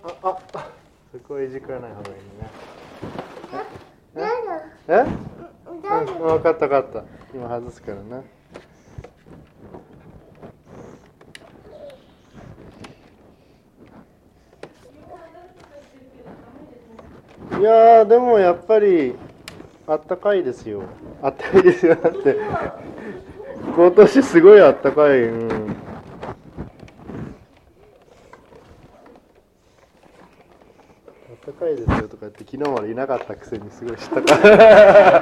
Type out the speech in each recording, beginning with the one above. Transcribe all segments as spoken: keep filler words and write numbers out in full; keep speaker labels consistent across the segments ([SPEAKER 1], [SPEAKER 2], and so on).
[SPEAKER 1] あああ、そこはいじくらない方がいいね。ええ、うん、分かった分かった、今外すからな。いやーでもやっぱりあったかいですよ。あったかいですよだって今年すごいあったかい、うん、あったかいですよとか言って昨日までいなかったくせにすごい知ったか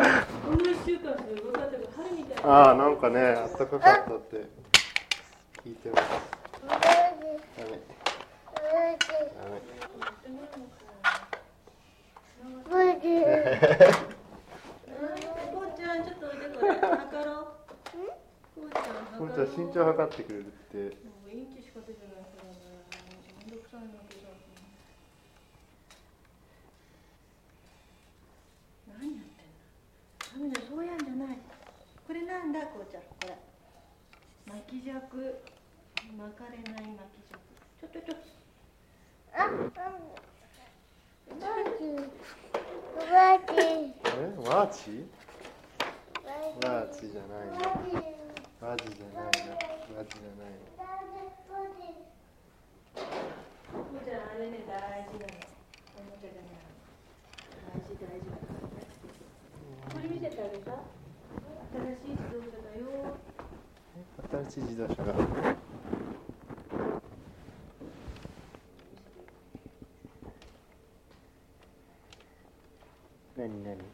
[SPEAKER 1] ああ、なんかね、あったかかったって聞いてます。ダメこんちゃん身長測ってくれるって。インチしか出てないからね。めんどくさいんだけど。何やってんの？ダメだ、そうやんじゃない。これなんだ、こうちゃん。これ。巻き尺。巻かれない巻き尺。ちょちょちょ。あ、ワーチ。え、ワーチ？ワーチじゃないの。ワジじゃないの。ワジじゃないの。こうちゃん、あれね、大事なの。おもちゃじゃない。大事大事だからね。これ見せてあげた？新しい自動車だよ。新しい自動車が。何何？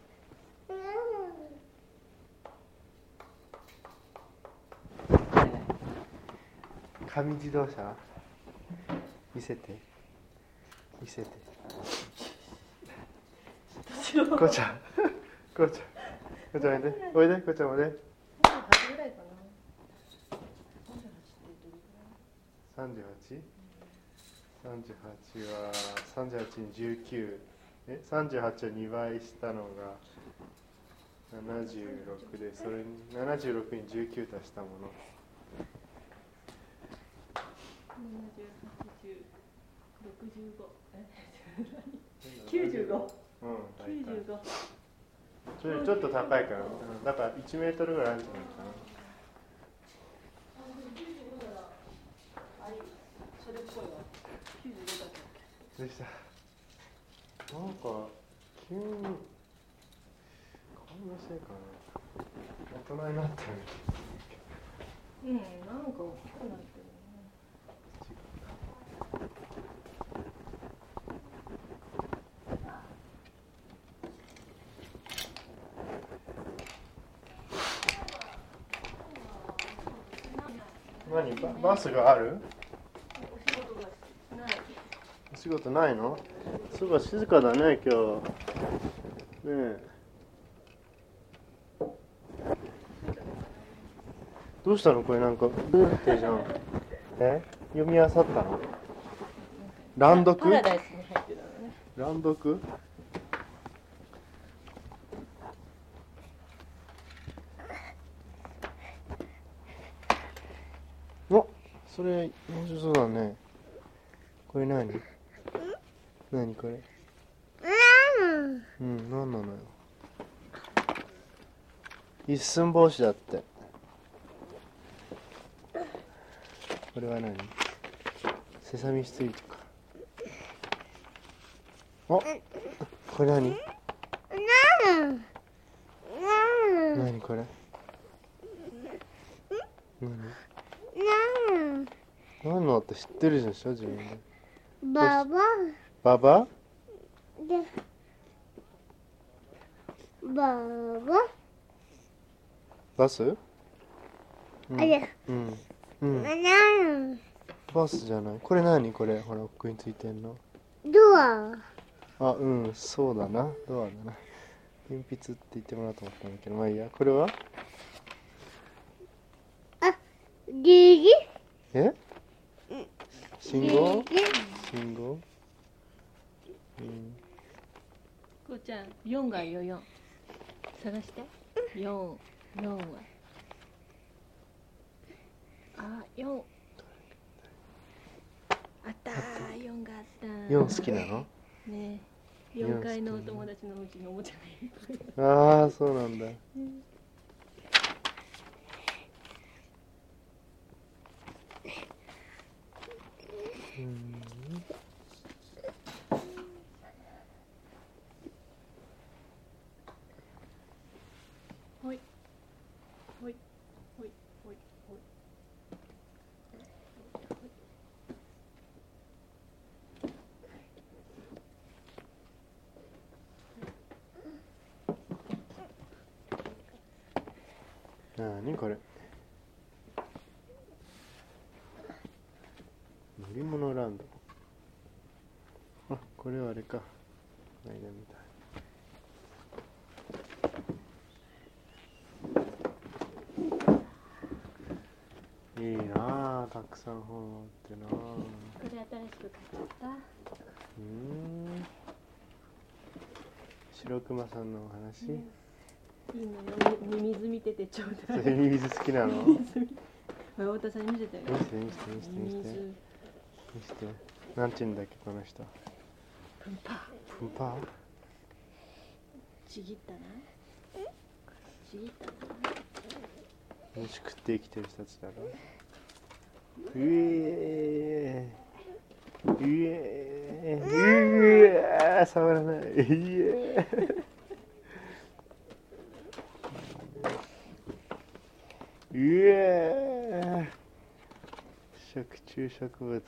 [SPEAKER 1] 紙自動車？見せて見せて。こうちゃんこうちゃんこうちゃんおいでおいで、こうちゃんおいで。さんじゅうはち？ さんじゅうはちはさんじゅうはちにじゅうきゅう。え、さんじゅうはちをにばいしたのがななじゅうろくで、それにななじゅうろくにじゅうきゅう足したもの。ななじゅう、はちじゅう、ろくじゅうご、え、きゅうじゅうご。うん、きゅうじゅうご。それちょっと高いから、だからいちメートルぐらいあるんじゃないかな。それっぽいわ。きゅうじゅうごだっけ。でした。なんか急に顔のせいかな。大人になってる。うん、なんか大きくなってる。何、バ、バスがある？お仕事がない。お仕事ないの？すごい静かだね今日。ねえ。どうしたのこれ、なんかブーってじゃん。え？読み漁ったの？乱読？パラダイスに入ってたのね。乱読？お、それ面白そうだね。これ何？何これ？うん、何なのよ。一寸法師だって。これは何？セサミストリートか。お、これ何？何これ？何？何のって知ってるでしょ自分で。ババ？ババ？でババ？バス？うん、あれ、うんうん、バスじゃない。これ何これ、ほら奥についてんの。ドア。あ、うん、そうだな、ドアだな。鉛筆って言ってもらおうと思ったんだけど、まあいいや。これは？あ、ギギ。え？信号？信号？うん。こうちゃん、よんがいいよ、よん。探して。よん、よんは。あ、よん。あったー、よんがあったー。 ヨン好きなの？
[SPEAKER 2] ねえ、よんかいのお友達のうちのおもちゃがいる。
[SPEAKER 1] ああ、そうなんだ。うん。
[SPEAKER 2] ほいほいほいほいほい。
[SPEAKER 1] なにこれ？乗り物ランド。あ、これはあれか。ないだみたい。いいなあ、たくさん本持ってなあ。
[SPEAKER 2] これ新しく買っちゃった。
[SPEAKER 1] うーん。白熊さんのお話、
[SPEAKER 2] ね、いいのよ。ミミズ見ててちょうだい。
[SPEAKER 1] それミミズ好きなの？
[SPEAKER 2] ミミズ見て。太田さんに見せてよ。
[SPEAKER 1] 見せて見せて見せて見せて見せて。なんて言うんだっけこの人。
[SPEAKER 2] プンパー。
[SPEAKER 1] プンパー？
[SPEAKER 2] ちぎったな。ちぎったな。
[SPEAKER 1] 飯食って生きてる人たちだろ。うえーうえーうえー触らない。うえーうえー食虫植物。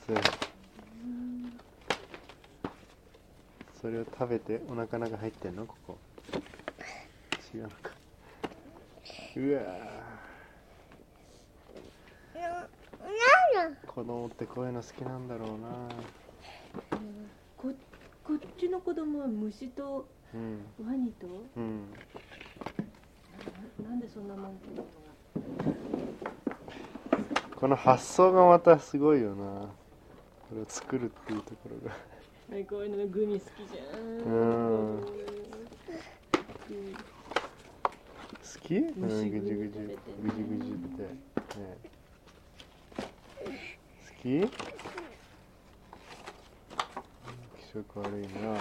[SPEAKER 1] それを食べてお腹の中入ってんのここ？違うのか。うわ子供ってこういうの好きなんだろうな。
[SPEAKER 2] こ, こっちの子供は虫とワニと、
[SPEAKER 1] うんうん、
[SPEAKER 2] な, なんでそんなもんっていうのが。
[SPEAKER 1] この発想がまたすごいよな。これを作るっていうところが
[SPEAKER 2] はい、こういうのがグミ好きじゃん。
[SPEAKER 1] うん好き？うん、ぐじゅぐじゅぐじゅぐじゅって、ね、好き？気色悪いな。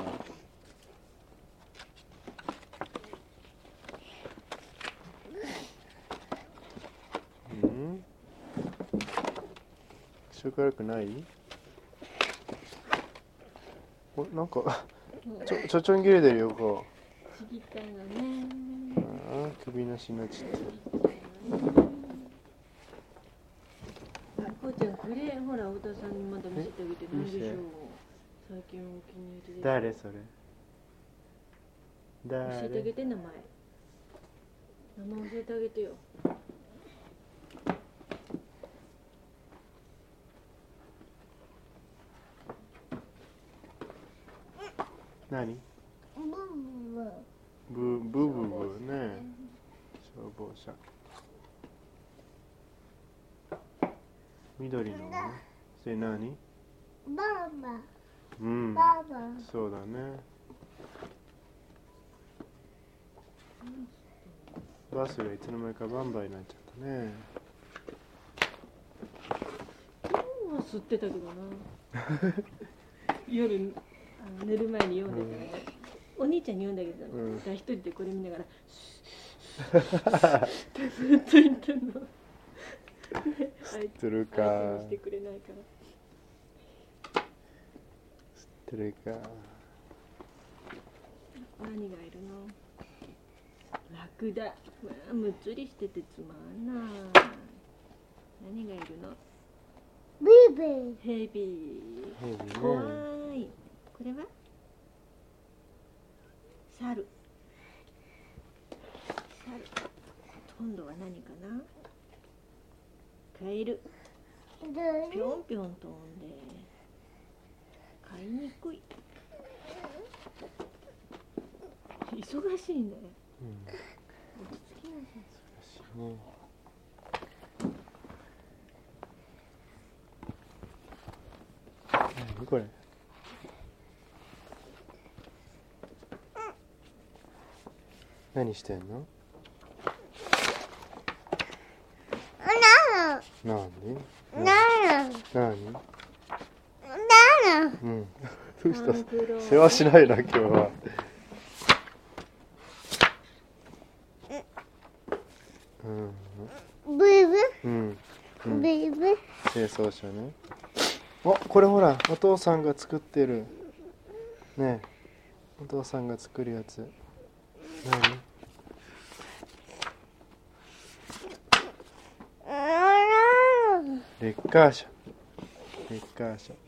[SPEAKER 1] うん？気色悪くない？お、なんかちょ、ちょちょん切れてるよ、こ
[SPEAKER 2] う。ちぎったいのね。
[SPEAKER 1] ああ、首のしのちって。
[SPEAKER 2] こうちゃん、これほら太田さんにまだ見せてあげて、なんでしょう。最近お気に入りで。
[SPEAKER 1] 誰それ？誰？
[SPEAKER 2] 教えてあげて、名前。名前教えてあげてよ。
[SPEAKER 1] 何？ブーブーブーブーね。消防車。緑のね。それ何？
[SPEAKER 3] バンバン。
[SPEAKER 1] うん。
[SPEAKER 3] バンバン。
[SPEAKER 1] そうだね。バスがいつの間にかバンバンになっちゃったね。
[SPEAKER 2] 今日は吸ってたけどな。夜あの寝る前に読んでたらね、うん、お兄ちゃんに読んであげてたの、うん、だから一人でこれ見ながらってずっと言ってんの。
[SPEAKER 1] 吸ってるか。
[SPEAKER 2] 相手にしてくれないから。
[SPEAKER 1] 吸ってるか。
[SPEAKER 2] 何がいるの？ラクダ。まあ、むっつりしててつまんない。何がいるの？
[SPEAKER 3] ビービ
[SPEAKER 2] ー。ヘビー。
[SPEAKER 1] ヘビーね。
[SPEAKER 2] 怖い。これは？猿。猿。今度は何かな？カエル。ぴょんぴょん飛んで飼いにくい。忙しいね。うん、落ち着きなさい。
[SPEAKER 1] 忙しいね。何これ？何してんの？なんで？
[SPEAKER 3] なな
[SPEAKER 1] 何？
[SPEAKER 3] なな
[SPEAKER 1] うん。 うした世話しないな今日は。
[SPEAKER 3] ブーブ
[SPEAKER 1] うん、う
[SPEAKER 3] ー
[SPEAKER 1] ん、
[SPEAKER 3] ブーブー
[SPEAKER 1] 清掃車ね。お、これほらお父さんが作ってるねえ、お父さんが作るやつ。何？レッカー車。レッカー車。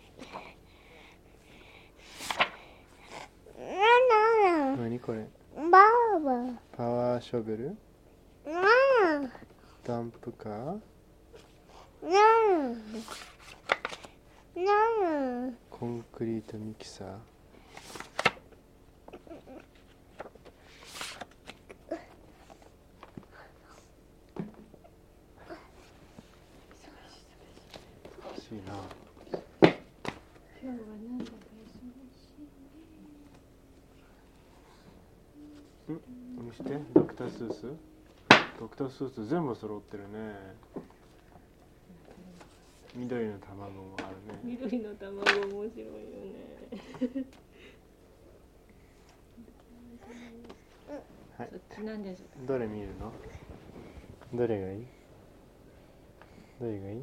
[SPEAKER 1] 何これ？
[SPEAKER 3] バーバー
[SPEAKER 1] パワーショベル？ダンプカー？コンクリートミキサー？欲しいな。
[SPEAKER 2] 今日はなんだか
[SPEAKER 1] ん？見して、ドクタースーツ？ドクタースーツ全部揃ってるね。緑の卵もあるね。
[SPEAKER 2] 緑の卵面白いよね。
[SPEAKER 1] はい。
[SPEAKER 2] そっちなんですか。
[SPEAKER 1] どれ見るの？どれがいい？どれがいい？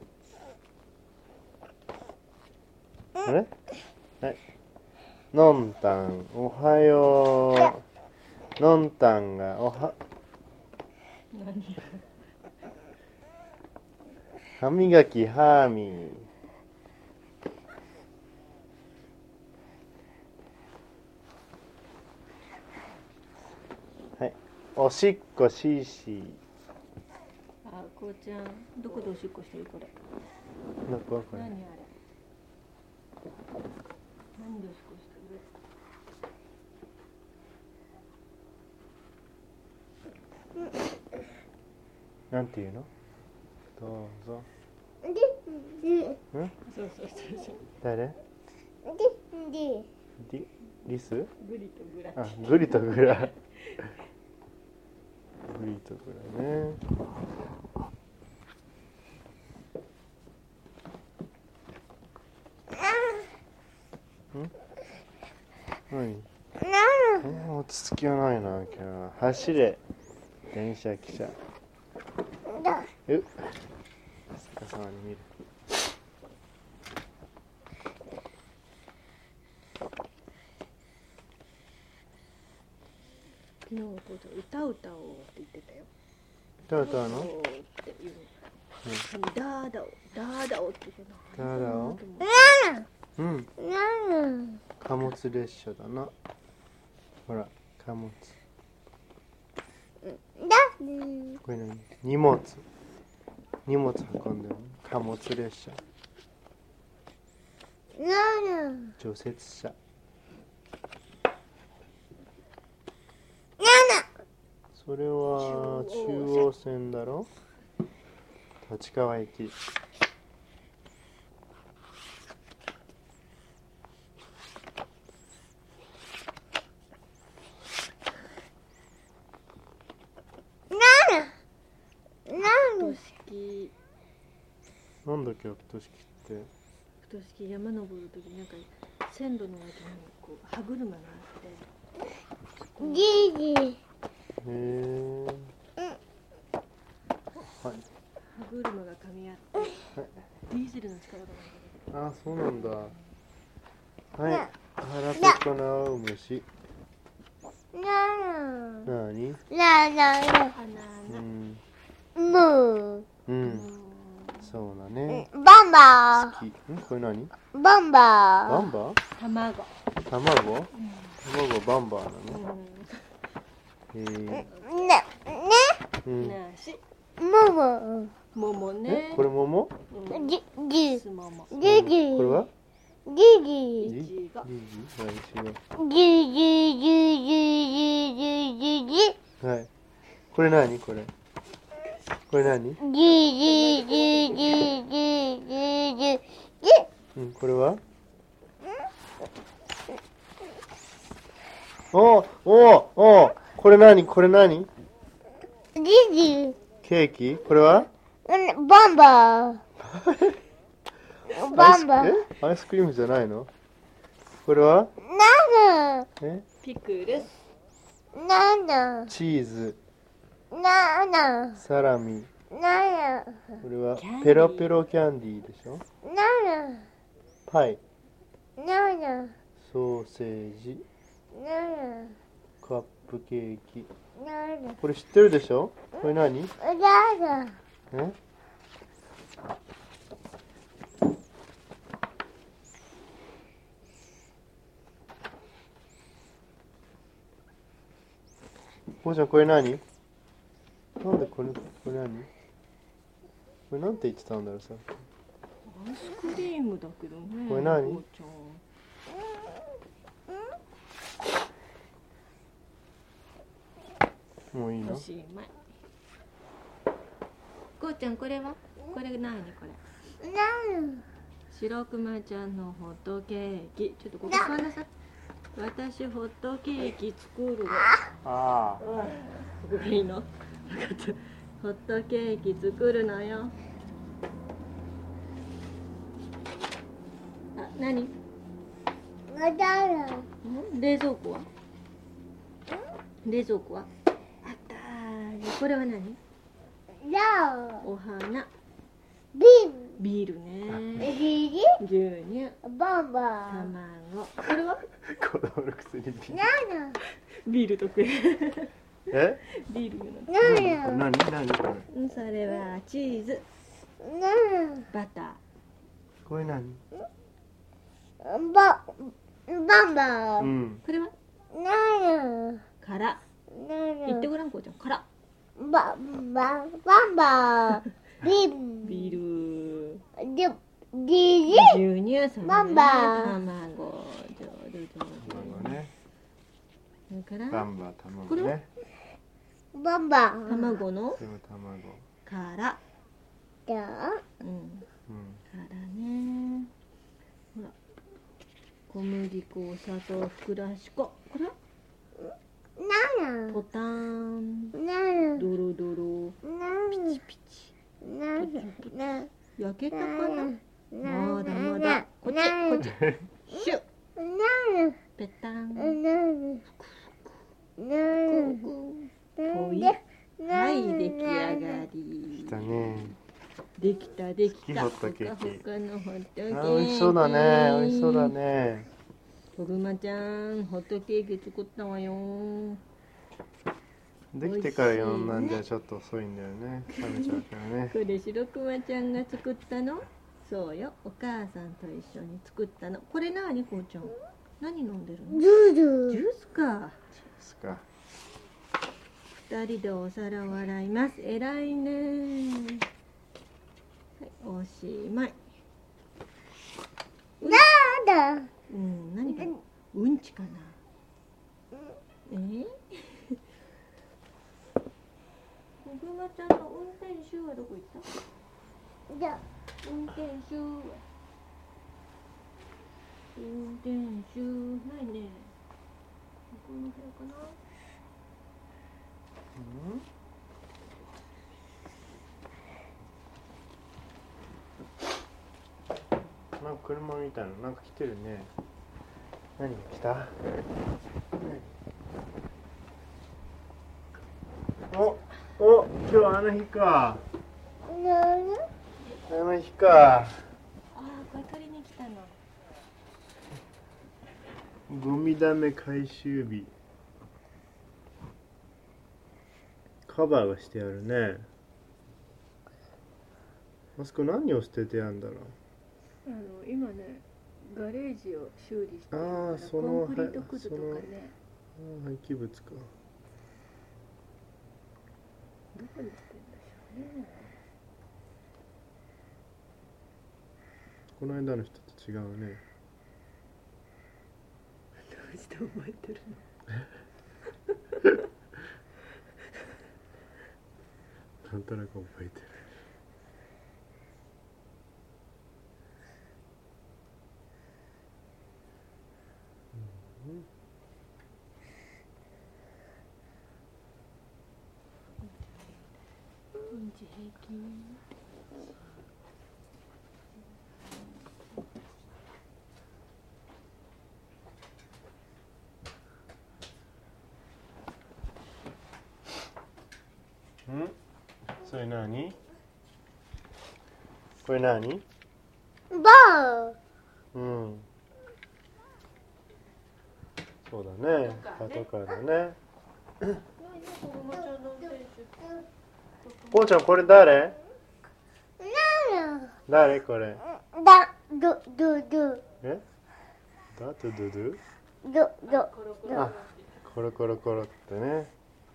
[SPEAKER 1] あれ？はい。のんたん、おはよう。のんたんがおは。
[SPEAKER 2] 何？
[SPEAKER 1] 歯磨きハーミー。はい。おしっこシーシー。
[SPEAKER 2] あ、こうちゃん、どこでおしっこしてるこれ？
[SPEAKER 1] どここれ？
[SPEAKER 2] 何あれ？何でおしっこしてる？
[SPEAKER 1] なんていうの？どうぞ。ん？
[SPEAKER 2] そうそうそうそう。
[SPEAKER 1] 誰？リ、リス？
[SPEAKER 2] グリとグラ。
[SPEAKER 1] あ、グリとグラ。グリとグラね。ん？何？えー、落ち着きはないな今日は。走れ電車汽車。うっ、逆さまに見る。
[SPEAKER 2] 昨日お父さん歌歌おうって言ってたよ。
[SPEAKER 1] 歌歌うの？
[SPEAKER 2] っていう。ダーダオダーダオって言ってた。
[SPEAKER 1] ダーダオ？うん。貨物列車だな。ほら貨物。これ何？荷物。荷物運んでる貨物列車。除雪車。それは中央線だろ？立川駅。なんだっけ、アプト式って。
[SPEAKER 2] アプト式山登るときなんか線路の脇にこう歯車があって。
[SPEAKER 3] じじ。
[SPEAKER 1] へえ。はい。
[SPEAKER 2] 歯車が噛み合って、はい、ディーゼルの力が
[SPEAKER 1] ない。あ、そうなんだ。はい。腹ペコなお虫。なに？
[SPEAKER 3] ななな。
[SPEAKER 1] うん。
[SPEAKER 3] む。
[SPEAKER 1] うん。そうだね。
[SPEAKER 3] バンバー。
[SPEAKER 1] 好き。ん？これ何？
[SPEAKER 3] バンバー。
[SPEAKER 1] バンバー？
[SPEAKER 2] 卵。
[SPEAKER 1] 卵？卵バンバーなの？へえ。
[SPEAKER 3] ね。ね。
[SPEAKER 1] うん。
[SPEAKER 2] なし。
[SPEAKER 3] もも。
[SPEAKER 2] ももね。
[SPEAKER 1] これもも？
[SPEAKER 3] じじ。じじ。
[SPEAKER 1] これは？
[SPEAKER 3] じじ。
[SPEAKER 1] じじ。じじ。
[SPEAKER 3] じじじじじじじ。
[SPEAKER 1] はい。これ何？これ。これ何？
[SPEAKER 3] じじじじじじじ。
[SPEAKER 1] うん、これは？おーおーおー、これ何？これ何？
[SPEAKER 3] じじ。
[SPEAKER 1] ケーキ？これは？
[SPEAKER 3] バンバー。バンバー。
[SPEAKER 1] え？アイスクリームじゃないの？ これは
[SPEAKER 3] なな
[SPEAKER 1] え
[SPEAKER 2] ピクルス。
[SPEAKER 3] なな
[SPEAKER 1] チーズ、
[SPEAKER 3] なな
[SPEAKER 1] サラミ。
[SPEAKER 3] なな
[SPEAKER 1] これは
[SPEAKER 2] キャンディー
[SPEAKER 1] ペロペロキャンディーでしょ。
[SPEAKER 3] な
[SPEAKER 1] パイ、
[SPEAKER 3] なな
[SPEAKER 1] ソーセージ、
[SPEAKER 3] な
[SPEAKER 1] カップケーキ。
[SPEAKER 3] なな
[SPEAKER 1] これ知ってるでしょ。これ何？
[SPEAKER 3] なな
[SPEAKER 1] えこうちゃん、これ何？なんでこれ、これ何？これなんて言ってたんだろうさ。
[SPEAKER 2] アイスクリームだけどね。
[SPEAKER 1] これ何
[SPEAKER 2] こうちゃん。
[SPEAKER 1] もういいの
[SPEAKER 2] お？しまい。こうちゃん、これはこれ何これ。
[SPEAKER 3] な
[SPEAKER 2] 白くまちゃんのホットケーキ。ちょっとここ座んなさい。私ホットケーキ作るわ。
[SPEAKER 1] ああ。
[SPEAKER 2] ここがいいの。分かった。ホットケーキ作るのよ。あ、何？ん冷蔵庫は？冷蔵庫は？あったー。これは何？
[SPEAKER 3] な
[SPEAKER 2] お花。
[SPEAKER 3] ビ
[SPEAKER 2] ビールね。
[SPEAKER 3] ビリ
[SPEAKER 2] 牛乳。
[SPEAKER 3] バンバ
[SPEAKER 2] 卵。これは？
[SPEAKER 1] 子供のくせにビール。
[SPEAKER 3] な
[SPEAKER 2] ビール得意。
[SPEAKER 1] え？
[SPEAKER 2] ビールの。
[SPEAKER 3] なな
[SPEAKER 1] 何何これ？
[SPEAKER 2] うん、それはチーズ。
[SPEAKER 3] な
[SPEAKER 2] バター。
[SPEAKER 1] これ何？
[SPEAKER 3] ババンバ
[SPEAKER 1] う
[SPEAKER 3] ー
[SPEAKER 1] ん。
[SPEAKER 2] これは？
[SPEAKER 3] なな
[SPEAKER 2] 辛。言ってごらん、こうちゃん。辛。
[SPEAKER 3] バババンバービ
[SPEAKER 2] ビール。
[SPEAKER 3] デデジ
[SPEAKER 2] 牛乳、それね
[SPEAKER 3] バンバー
[SPEAKER 2] 卵。上手上手。
[SPEAKER 1] ね。
[SPEAKER 2] それから
[SPEAKER 1] バンバー卵
[SPEAKER 2] これは
[SPEAKER 1] ね。
[SPEAKER 3] バンバー
[SPEAKER 2] 卵の
[SPEAKER 1] でも卵。
[SPEAKER 2] 殻。
[SPEAKER 3] じゃあ
[SPEAKER 2] うん。
[SPEAKER 1] うん。
[SPEAKER 2] 殻ね。ほら。小麦粉、お砂糖、ふくらし粉。これは？
[SPEAKER 3] な
[SPEAKER 2] ボタン。
[SPEAKER 3] なな
[SPEAKER 2] ドロドロ。
[SPEAKER 3] な
[SPEAKER 2] ピチピチ。
[SPEAKER 3] なな
[SPEAKER 2] 焼けたかな？
[SPEAKER 3] な
[SPEAKER 2] まだまだ。こっち、こっち。シュッ。
[SPEAKER 3] な
[SPEAKER 2] ペタン。
[SPEAKER 3] なな
[SPEAKER 2] ほい。はい、出来上がり。
[SPEAKER 1] だね。
[SPEAKER 2] できた、できた。
[SPEAKER 1] ホットケーキ
[SPEAKER 2] ほかほかのホットケーキ。
[SPEAKER 1] あ、美味しそうだね。美味しそうだ。ね。
[SPEAKER 2] こぐまちゃん、ホットケーキ作ったわよ。
[SPEAKER 1] できてから呼んだんじゃちょっと遅いんだよね。食べちゃうからね。
[SPEAKER 2] これ白くまちゃんが作ったの？そうよ、お母さんと一緒に作ったの。これなに、こうちゃん。何飲んでるの？
[SPEAKER 3] ジュ
[SPEAKER 2] ジュースか。
[SPEAKER 1] ですか。
[SPEAKER 2] 二人でお皿を洗います。えらいね。はい、おしまい。
[SPEAKER 3] なんだ
[SPEAKER 2] うん、何かうんちかな。えー、こぐまちゃんの運転手はどこ行った？
[SPEAKER 3] じゃ
[SPEAKER 2] 運転手は運転手ないね。この辺かな。
[SPEAKER 1] うん、なんか車みたいな、なんか来てるね。何が来た？お、お、今日あの日か。あの日か。
[SPEAKER 2] ああ、これ取りに来たの。
[SPEAKER 1] ゴミだめ回収日。カバーがしてあるね。あそこ何を捨ててあるんだろう。
[SPEAKER 2] あの今ね、ガレージを修理してるから、
[SPEAKER 1] あーその
[SPEAKER 2] コンクリートくずとかね。
[SPEAKER 1] ああ、廃棄物か。
[SPEAKER 2] どこに捨てるんでしょうね。
[SPEAKER 1] この間の人と違うね。
[SPEAKER 2] どうして覚えてるの？
[SPEAKER 1] なんとなく覚えてる。
[SPEAKER 2] うんち平均。
[SPEAKER 1] れ何？これ何？
[SPEAKER 3] ボー。
[SPEAKER 1] うん。そうだね。パトカーだね。こうちゃんこれ誰？誰これ？
[SPEAKER 3] だ、ど、ど、ど。
[SPEAKER 1] え？だとどど？
[SPEAKER 3] ど、ど。
[SPEAKER 1] あ、コロコロコロってね。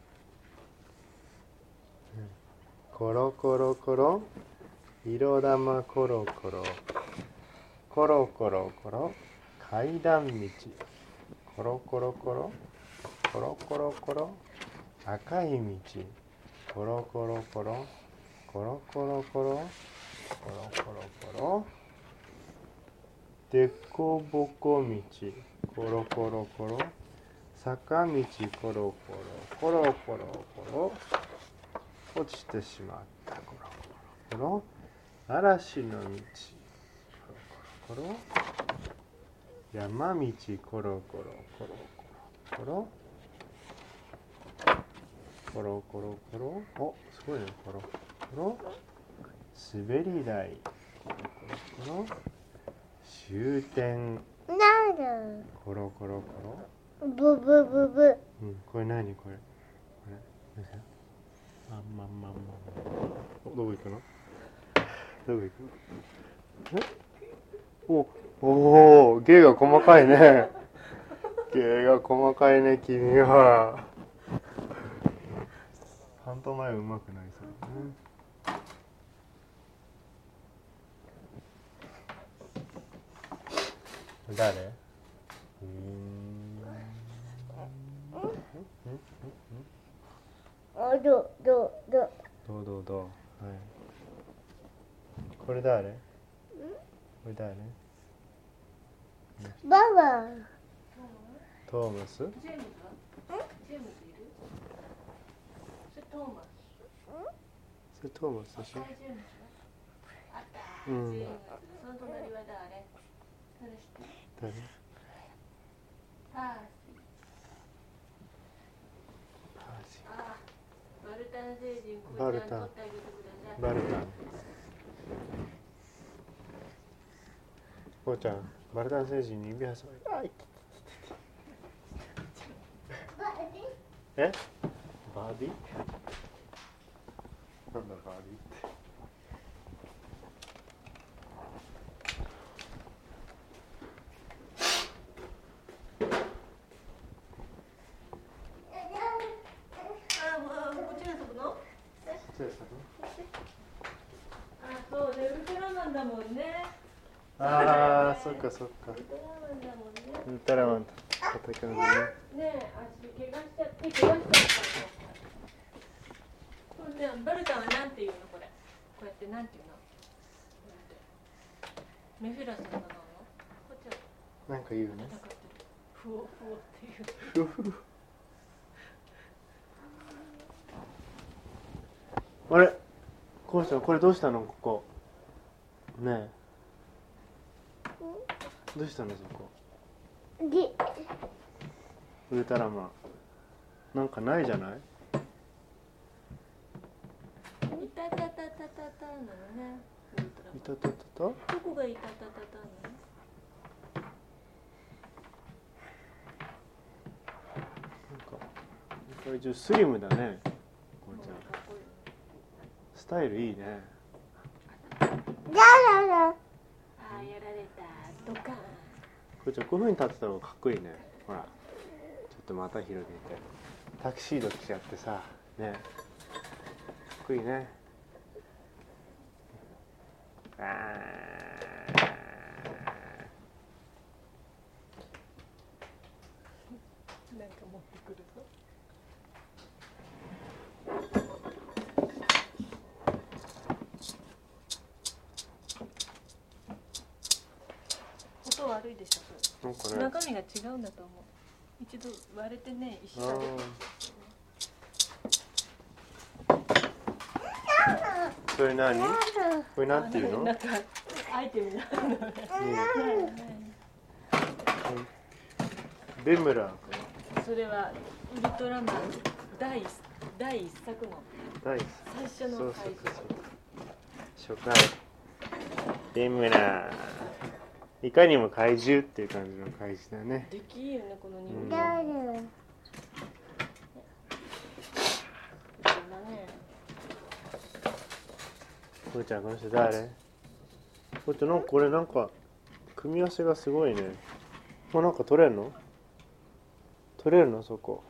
[SPEAKER 1] コロコロコロ。色玉コロコロ。コロコロコロ。階段道。コロコロコロ。コロコロコロ。赤い道。コロコロコロ。コロコロコロ。コロコロコロ。でこぼこ道。コロコロコロ。坂道コロコロ。コロコロコロ。落ちてしまった。コロコロコロ。嵐の道。コロコロコロ。山道コロコロコロコロコロ。コロコロコロ。お、すごいね。コロコロ。滑り台。コロコロコロ。終点。
[SPEAKER 3] なる。
[SPEAKER 1] コロコロコロ。
[SPEAKER 3] ブブブブ。
[SPEAKER 1] うん、これ何これ。これ。まんまんまんまん。お、どこ行くの？どこ行くの？え？お、おお、芸が細かいね。芸が細かいね、君は。パントマイムうまくなりそうね。誰？うーん。
[SPEAKER 3] あ、ど、ど、ど。
[SPEAKER 1] どうどうどう。はい。これ誰？これ誰？
[SPEAKER 3] ババ。
[SPEAKER 1] トーマス？
[SPEAKER 2] ジェームズは？ジェームズいる？それトーマス。
[SPEAKER 1] それトーマスでしょ？
[SPEAKER 2] ジェームズは？あった。
[SPEAKER 1] うん。
[SPEAKER 2] ジェームズ。その隣は誰？誰知ってる？
[SPEAKER 1] 誰？
[SPEAKER 2] パーシー。
[SPEAKER 1] パーシ
[SPEAKER 2] ああ、バルタン星人、こ
[SPEAKER 1] バルタン。
[SPEAKER 2] れちゃん取ってあげてください。
[SPEAKER 1] バルタン。こうちゃん、バルタン星人に指挟まれ。あい。え？バーディ？なんだバーディって。
[SPEAKER 2] あ、もうこっちがそこの？
[SPEAKER 1] こっちですか？
[SPEAKER 2] あ、そうね、ウルトラマンだもんね。
[SPEAKER 1] ああ、そっかそっか。
[SPEAKER 2] ウルトラマンだもんね。
[SPEAKER 1] ウルトラマンと戦うのね。
[SPEAKER 2] ねえ、足怪我しちゃって怪我しちゃったの。これね、バルタンはなんていうのこれ。こうやってなんていうの。メフィラスの名前の。こっちは。
[SPEAKER 1] なんか言うね。
[SPEAKER 2] 戦ってる。フオフオっていう。
[SPEAKER 1] ふふ。あれ、こうちゃん、これどうしたのここ。ねえ。どうしたのそこ。
[SPEAKER 3] で。
[SPEAKER 1] ウルトラマン。なんかないじゃない？
[SPEAKER 2] いたたたたたたなのね。
[SPEAKER 1] いたたたた？
[SPEAKER 2] どこがいたたたたなの？
[SPEAKER 1] なんか一応スリムだね。こうちゃん。スタイルいいね。
[SPEAKER 3] だらら。
[SPEAKER 2] ああ、やられた。ドカーン。
[SPEAKER 1] こうちゃんこういう風に立ってた方がかっこいいね。ほら。ちょっと股広げて。タキシード着ちゃってさ。ね。かっこいいね。あ
[SPEAKER 2] なんか持ってくるぞ。音悪いでしょそれ。
[SPEAKER 1] なんかね。
[SPEAKER 2] 中身が違うんだと思う。一度割れてね、石が出てる。
[SPEAKER 1] それ何？これなんていうの？
[SPEAKER 2] なんかアイテムなのね。
[SPEAKER 1] ベムラーか。
[SPEAKER 2] それはウルトラマン第一第一作の
[SPEAKER 1] 第
[SPEAKER 2] 最初の怪獣。
[SPEAKER 1] 初回リムラいかにも怪獣っていう感じの怪獣だよね。
[SPEAKER 2] できるよねこの人
[SPEAKER 3] だ
[SPEAKER 2] 間。
[SPEAKER 3] る。
[SPEAKER 1] こうちゃんこの人誰？こうちゃんなんかこれなんか組み合わせがすごいね。もうなんか取れるの？取れるのそこ。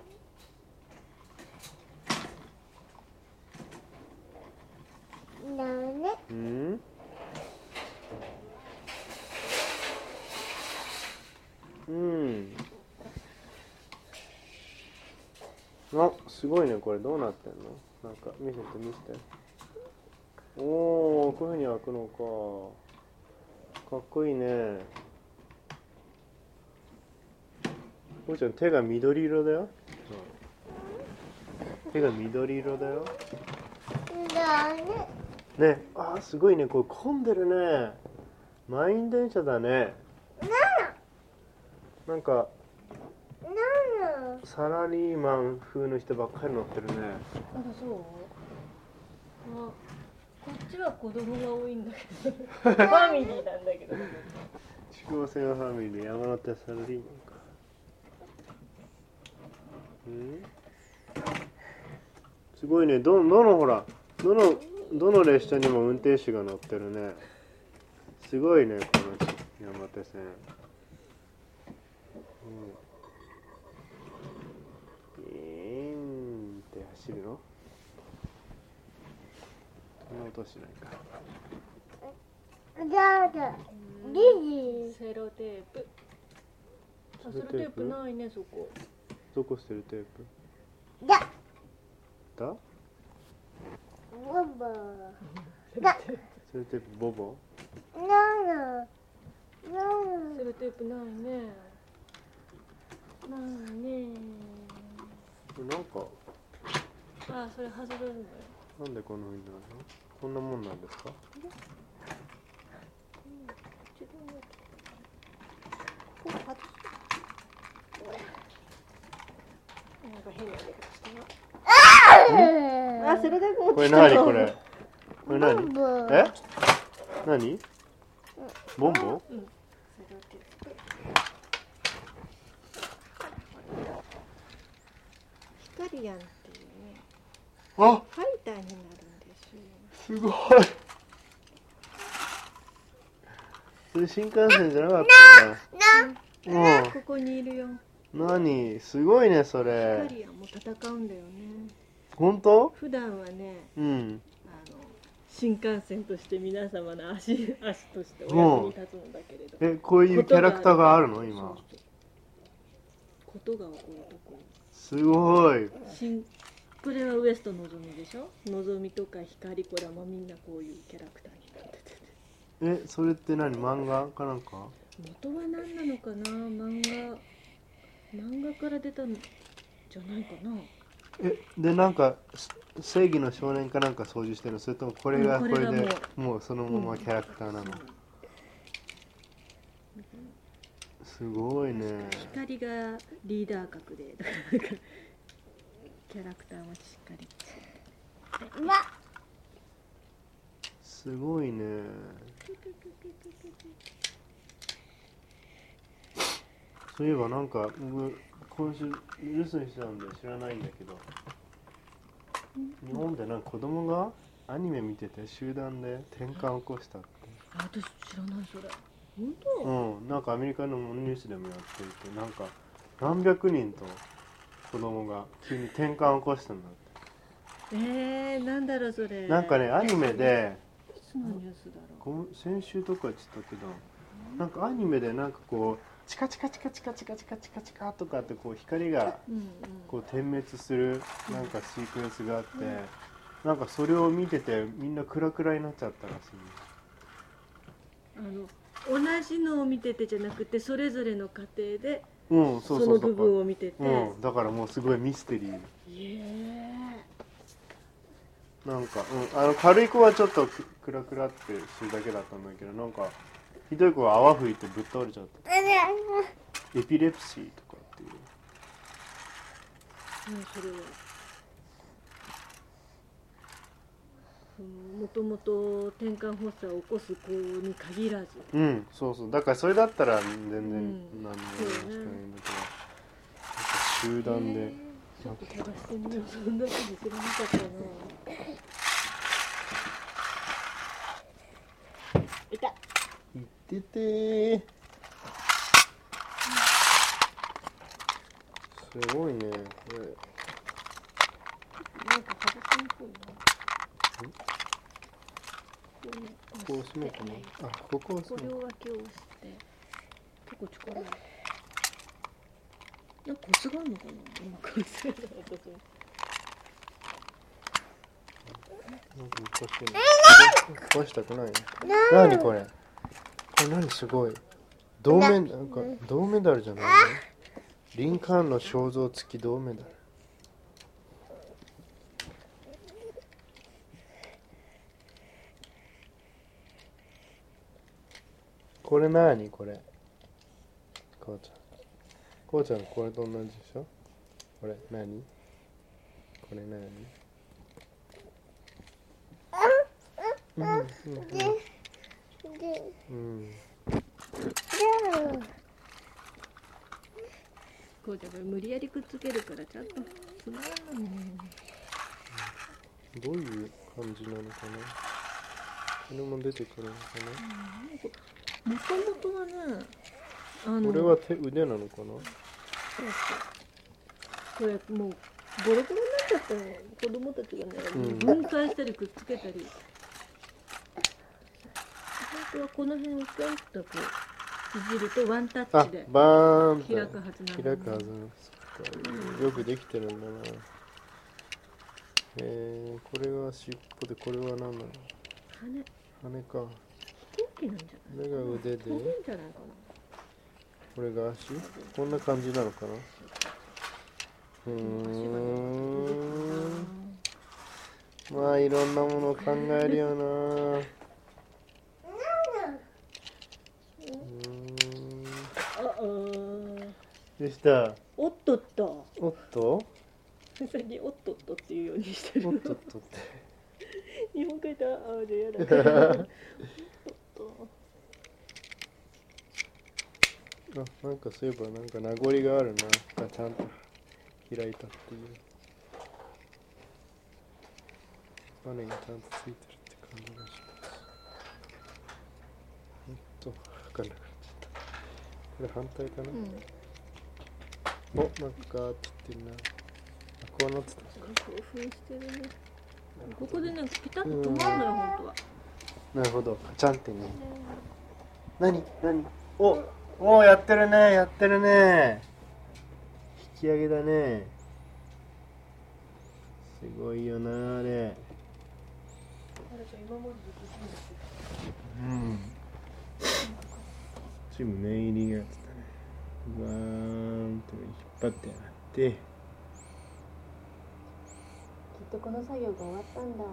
[SPEAKER 3] だね。
[SPEAKER 1] うん？うん。あ、すごいねこれどうなってんの？なんか見せて見せて。おお、こういうふうに開くのか。かっこいいね。こうちゃん手が緑色だよ。手が緑色だよ。
[SPEAKER 3] だね。
[SPEAKER 1] ね、あーすごいね、これ混んでるね。満員電車だね。なんか
[SPEAKER 3] なの。
[SPEAKER 1] サラリーマン風の人ばっかり乗ってるね。
[SPEAKER 2] あ、そう。あ、こっちは子供が多いんだけど。ファミリーなんだけど。
[SPEAKER 1] 中央線ファミリーで山手サラリーマンか。うんすごいね。どどのほらどのどの列車にも運転手が乗ってるね。すごいねこの山手線。うん、ピーンって走るの？そんな音しないか。
[SPEAKER 3] だる。リリ。
[SPEAKER 2] セロテープ。あ、セロテープないねそこ。
[SPEAKER 1] どこしてるテープ？
[SPEAKER 3] だ。
[SPEAKER 1] だ？
[SPEAKER 3] ボボ。だ。
[SPEAKER 1] セロテープボボ？
[SPEAKER 3] なの。な
[SPEAKER 2] セロテープないね。ないね。
[SPEAKER 1] なんか
[SPEAKER 2] あ、それ外れるのよ。
[SPEAKER 1] なんでこんな風になるの？こんなもんなんですか？
[SPEAKER 2] なんか変な出方した
[SPEAKER 3] あ
[SPEAKER 2] あ、セロテープ持
[SPEAKER 1] これ
[SPEAKER 2] ってきた。
[SPEAKER 1] 何これ？これ何？
[SPEAKER 3] ボボ。
[SPEAKER 1] え？何？ボンボ？
[SPEAKER 2] うん。セロテープ。ヒカリアンっていうね、
[SPEAKER 1] あ、
[SPEAKER 2] ファイターになるんですよ。
[SPEAKER 1] すごい。それ新幹線じゃなかったんだ。うん。
[SPEAKER 2] ここにいるよ。
[SPEAKER 1] 何？すごいねそ
[SPEAKER 2] ヒカ
[SPEAKER 1] れ。
[SPEAKER 2] リアンも戦うんだよね。
[SPEAKER 1] 本当？
[SPEAKER 2] 普段はね、
[SPEAKER 1] うん。
[SPEAKER 2] あの新幹線として皆様の足足としてお役に立つんだけれど。
[SPEAKER 1] え、こういうキャラクターがあるの今？
[SPEAKER 2] そうそうことが起こるところ。
[SPEAKER 1] すごい。
[SPEAKER 2] 新これはウエストのぞみでしょ。のぞみとか光子らもみんなこういうキャラクターになってて。
[SPEAKER 1] え、それって何？漫画かなんか？
[SPEAKER 2] 元は何なのかな。漫画漫画から出たんじゃないかな。
[SPEAKER 1] え、でなんか正義の少年かなんか操縦してるの？それともこれがこれで、
[SPEAKER 2] うんこれがも
[SPEAKER 1] もうそのままキャラクターなの？すごいね。
[SPEAKER 2] 光がリーダー格でだからなんかキャラクターはしっかり
[SPEAKER 1] すごいね。そういえばなんか僕今週留守にしてたんで知らないんだけど、日本でなんか子供がアニメ見てて集団で転換を起こしたって。
[SPEAKER 2] あ、私知らないそれ。本当？
[SPEAKER 1] うん、なんかアメリカのニュースでもやっていて、なんか何百人と子供が急に転換を起こしたんだって。
[SPEAKER 2] えー、なんだろうそれ。
[SPEAKER 1] なんかねアニメで
[SPEAKER 2] いつのニュースだろう。
[SPEAKER 1] 先週とか言ってたけど、なんかアニメでなんかこうチカチカチカチカチカチカチカチカとかってこう光が
[SPEAKER 2] うんうん、
[SPEAKER 1] こう点滅するなんかシークエンスがあって、なんかそれを見ててみんなクラクラになっちゃったらしい。
[SPEAKER 2] あの同じのを見ててじゃなくてそれぞれの家庭で
[SPEAKER 1] うん、そうそうそう。
[SPEAKER 2] その部分を見てて、
[SPEAKER 1] うん、だからもうすごいミステリー。
[SPEAKER 2] え
[SPEAKER 1] なんか、うん、あの軽い子はちょっとククラクラってするだけだったんだけど、なんかひどい子は泡吹いてぶっ倒れちゃった。エピレプシーとかっていう。
[SPEAKER 2] ー、うん、それはそのもともと転換発作を起こす子に限らず、
[SPEAKER 1] うん、そうそう。だからそれだったら全然何も
[SPEAKER 2] うん
[SPEAKER 1] 言わなくて
[SPEAKER 2] そうね
[SPEAKER 1] もいいんだけど、集団で、
[SPEAKER 2] えーちょっと探してみよう。そんなこと知らなかったな。いた。
[SPEAKER 1] 行っててー。すごいね、これ。
[SPEAKER 2] なんか外しにくいな。
[SPEAKER 1] ここ押すのかな。あ、ここ押す
[SPEAKER 2] こ
[SPEAKER 1] の。
[SPEAKER 2] 両脇を押して結構力入れてなんかコツがあるのかな。今こいつが私
[SPEAKER 1] なんか難しいね。壊したくないね。なにこれ。これ何すごい。銅メなんか銅メダルじゃないの。リンカーンの肖像付き銅メダル。これなにこれ。こうちゃん。こうちゃんこれと同じでしょ。これなに。これなに。うんうんうん。うん
[SPEAKER 2] こうじゃこれ無理やりくっつけるからちゃんとつながるのね。
[SPEAKER 1] どういう感じなのかな。これも出てくるのか
[SPEAKER 2] もともとはね、あ
[SPEAKER 1] な。
[SPEAKER 2] の
[SPEAKER 1] これは手腕なのかな。
[SPEAKER 2] これもうボロボロになっちゃったの。子供たちがね、
[SPEAKER 1] うん
[SPEAKER 2] 分解したりくっつけたり。本当はこの辺をぴょんとこういじるとワンタッ
[SPEAKER 1] あ
[SPEAKER 2] チで、
[SPEAKER 1] バーンと
[SPEAKER 2] 開くはずなの。
[SPEAKER 1] 開くはずなんですか。よくできてるんだな。えー、これが尻尾で、これは何なの。
[SPEAKER 2] 羽、
[SPEAKER 1] 羽か。
[SPEAKER 2] 飛行機なんじゃない。
[SPEAKER 1] これが腕で、
[SPEAKER 2] 飛ぶんじゃないか
[SPEAKER 1] これが足。こんな感じなのかな。うーん。まあいろんなものを考えるよな。
[SPEAKER 2] な。ああ。
[SPEAKER 1] どうした。
[SPEAKER 2] おっとっと。
[SPEAKER 1] おっと。
[SPEAKER 2] 最近おっとっとっていうようにしてる。
[SPEAKER 1] おっとっとって。
[SPEAKER 2] 日本書いたらああでやだから。おっとっ
[SPEAKER 1] あ、なんかそういえばなんか名残があるな。あ、ちゃんと開いたっていう。バネがちゃんとついてるって感じがします。ほんと分かんなくなっちゃった。これ反対かな。
[SPEAKER 2] うん。
[SPEAKER 1] お、なんかガーって言ってるな。あ、こうなってた。
[SPEAKER 2] 興奮してるね。ここでね、ピタッと止まるのよ、本当は。
[SPEAKER 1] なるほど、カチャンってね。なになに。おお、やってるね、やってるね。引き上げだね。すごいよな、あれ。うん。チーム念入りがやってたね。バーンと引っ張ってやがって。
[SPEAKER 2] きっとこの作業が終わったんだ。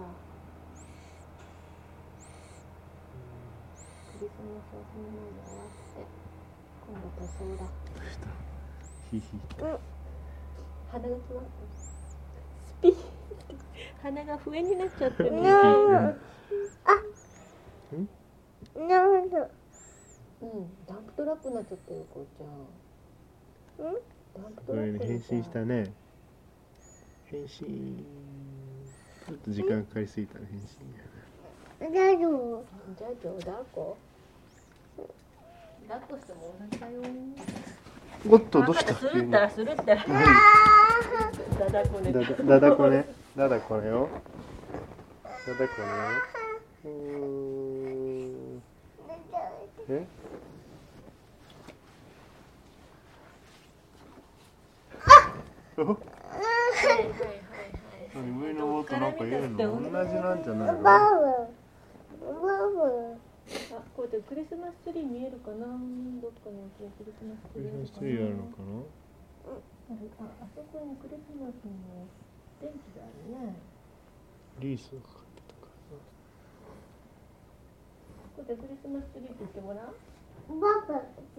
[SPEAKER 2] クリスマス休みまで終わって、今度塗装だ。
[SPEAKER 1] どうした。ヒヒ。
[SPEAKER 2] うん。鼻が詰まった。スピッ。鼻が笛になっちゃってる。
[SPEAKER 1] うん。
[SPEAKER 3] なんだ。
[SPEAKER 2] うん、ダンプトラックになっちゃってる、こうちゃん。うん。ダンプト
[SPEAKER 1] これね、
[SPEAKER 2] ラックに
[SPEAKER 1] 変身したね。変身。ちょっと時間かかりすぎたね、変身。
[SPEAKER 3] だよ。
[SPEAKER 2] じゃあ、じゃあ、抱っこ。抱っこしても同じだよ。
[SPEAKER 1] おっと、どうした。
[SPEAKER 2] するったら、するったら。だだこね。
[SPEAKER 1] だだだだこね。だだこねよ。だだこねよ。うーん。え。お。
[SPEAKER 2] はいはいはいはい。
[SPEAKER 1] 上のボートなんか言うの同じなんじゃないの。
[SPEAKER 3] バブ。バブ。
[SPEAKER 2] あ、こうちゃんクリスマスツリー見えるかな。どっかに大きなクリスマスツリーあるかな。
[SPEAKER 1] クリスマスツリーあるのかな。
[SPEAKER 2] あ、あそこにクリスマスの電気があるね。
[SPEAKER 1] リースがかかってたか
[SPEAKER 2] こうちゃんクリスマスツリーって言ってごらん。
[SPEAKER 3] バブ。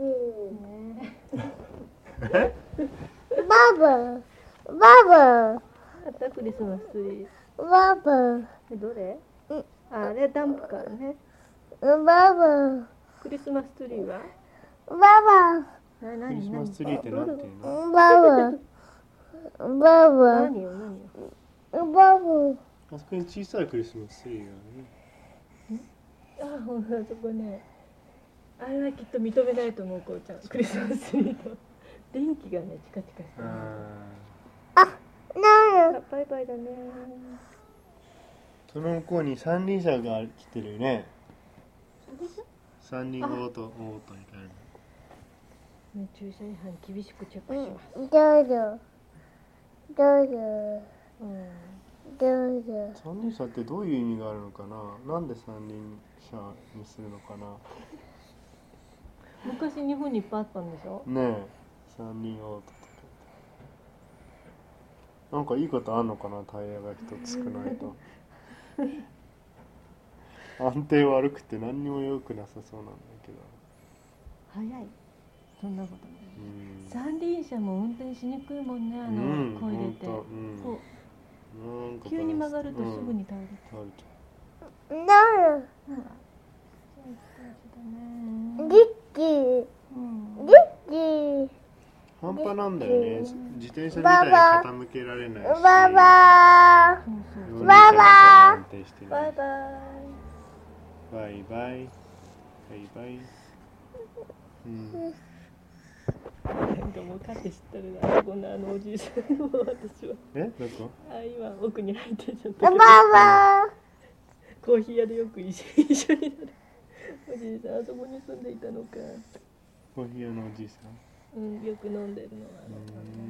[SPEAKER 2] ね。
[SPEAKER 3] バブ。バブ。
[SPEAKER 2] あったクリスマスツリー。
[SPEAKER 3] バブ。
[SPEAKER 2] え、どれ？ あれダンプカーね。
[SPEAKER 3] ババ
[SPEAKER 2] クリスマスツリーは？
[SPEAKER 3] ババ
[SPEAKER 2] な、
[SPEAKER 1] ク
[SPEAKER 2] なに、なに。
[SPEAKER 1] リスマスツリーってなんていうの？
[SPEAKER 3] ババババ
[SPEAKER 2] 何よ、何よ。
[SPEAKER 3] ババ
[SPEAKER 1] あそこに小さいクリスマスツリーがあるね。
[SPEAKER 2] あ、ほんと、そこね。あれはきっと認めないと思う、こうちゃん。クリスマスツリーと。電気がね、チカチカしてる。
[SPEAKER 3] あ、な
[SPEAKER 2] あ、バイバイだね。
[SPEAKER 1] その向こうに三輪車が来てるよね。三輪オート、オートみたいな。
[SPEAKER 2] ね、駐車違反厳しくチェックします。
[SPEAKER 3] どうぞどうぞ
[SPEAKER 2] うん
[SPEAKER 3] どうぞ。
[SPEAKER 1] 三輪車ってどういう意味があるのかな。なんで三輪車にするのかな。
[SPEAKER 2] 昔日本にいっぱいあったんでしょ。
[SPEAKER 1] ねえ、三輪オートとか。なんかいいことあんのかな、タイヤが一つ少ないと。安定悪くて何にも良くなさそうなんだけど。
[SPEAKER 2] 早い。そんなことない。
[SPEAKER 1] うん。
[SPEAKER 2] 三輪車も運転しにくいもんね、あの、
[SPEAKER 1] うん
[SPEAKER 2] こう入れて。
[SPEAKER 1] ほんとうん
[SPEAKER 2] こ
[SPEAKER 1] なんか
[SPEAKER 2] う急に曲がるとすぐに倒れて。
[SPEAKER 1] 倒れちゃ
[SPEAKER 3] な
[SPEAKER 2] うん。そういう感じだね。
[SPEAKER 3] リッキー
[SPEAKER 2] うん。
[SPEAKER 3] リッキー
[SPEAKER 1] う。半端なんだよね。自転車みたいに傾けられないし。
[SPEAKER 3] ババ
[SPEAKER 2] そうそう。
[SPEAKER 1] お兄ちゃんみたいに安定してない。
[SPEAKER 2] バイバイ。
[SPEAKER 1] バイバイ。バイバイ。うん。
[SPEAKER 2] なんかもう勝って知ったるな、こんなあのおじいさんも私は。
[SPEAKER 1] え、どこ？
[SPEAKER 2] あ、今奥に入ってちゃったけ
[SPEAKER 3] バ
[SPEAKER 2] ど。
[SPEAKER 3] バ
[SPEAKER 2] コーヒー屋でよく一緒一緒になる。おじいさんあそこに住んでいたのか。
[SPEAKER 1] コーヒー屋のおじいさん。
[SPEAKER 2] うん、よく飲んでるのはあ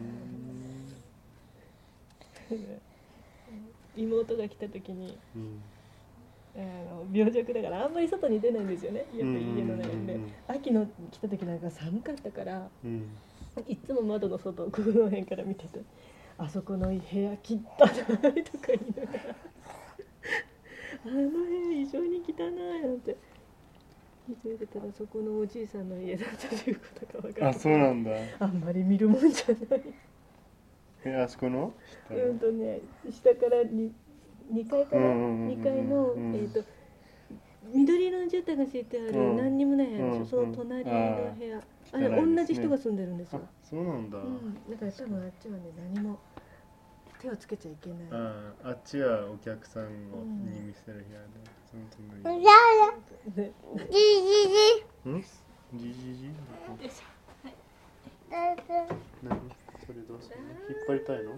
[SPEAKER 2] の妹が来た時に、
[SPEAKER 1] うん。
[SPEAKER 2] あの病弱だからあんまり外に出ないんですよね。家と家の中で、
[SPEAKER 1] うんうんうんうん。
[SPEAKER 2] 秋の来た時なんか寒かったから、
[SPEAKER 1] うん。
[SPEAKER 2] いつも窓の外をこの辺から見てて、あそこの部屋切ったなとか言いながら、あの部屋異常に汚いなんて気づいてたら、そこのおじいさんの家だったということが分か
[SPEAKER 1] あ、
[SPEAKER 2] って、
[SPEAKER 1] そうなんだ。
[SPEAKER 2] あんまり見るもんじゃない。
[SPEAKER 1] え、あそこの？
[SPEAKER 2] うんとね、下からににかいから
[SPEAKER 1] うんうんうんうん
[SPEAKER 2] にかいの、
[SPEAKER 1] うん
[SPEAKER 2] えっと緑色の絨毯が敷いてある、
[SPEAKER 1] うん
[SPEAKER 2] 何にもない部屋でしょ、
[SPEAKER 1] うん
[SPEAKER 2] その隣の部屋、あれ
[SPEAKER 1] 汚いですね
[SPEAKER 2] 同じ人が住んでるんです
[SPEAKER 1] あ
[SPEAKER 2] よ。、
[SPEAKER 1] そうなんだ。
[SPEAKER 2] うん、だから多分あっちはね、何も手をつけちゃいけない。
[SPEAKER 1] ああ、あっちはお客さんを
[SPEAKER 2] うん
[SPEAKER 1] に見せる部屋で、その
[SPEAKER 3] じ
[SPEAKER 1] 隣。
[SPEAKER 3] ゃあ
[SPEAKER 2] ね、
[SPEAKER 3] じじじ
[SPEAKER 1] ん？じじじ？
[SPEAKER 2] よいしょ。
[SPEAKER 3] だだ
[SPEAKER 1] 何？それどうするの？引っ張りたいの？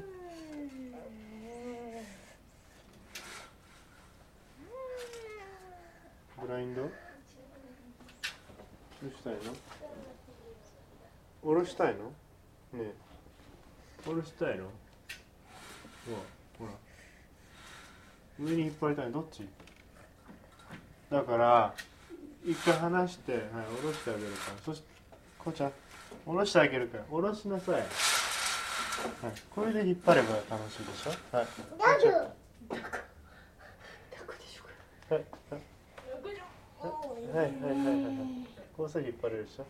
[SPEAKER 1] ブラインド？どうしたいの？下ろしたいの？ねえ。下ろしたいの？ほら、ほら。上に引っ張りたいの？どっち？だから一回離して、はい、下ろしてあげるから。そしてこうちゃん、下ろしてあげるから下ろしなさい。はい、これで引っ張れば楽しいでしょ。はい。
[SPEAKER 3] だる
[SPEAKER 1] はいはいはいはいはいはいはい。こうさ引っ張れるでしょ。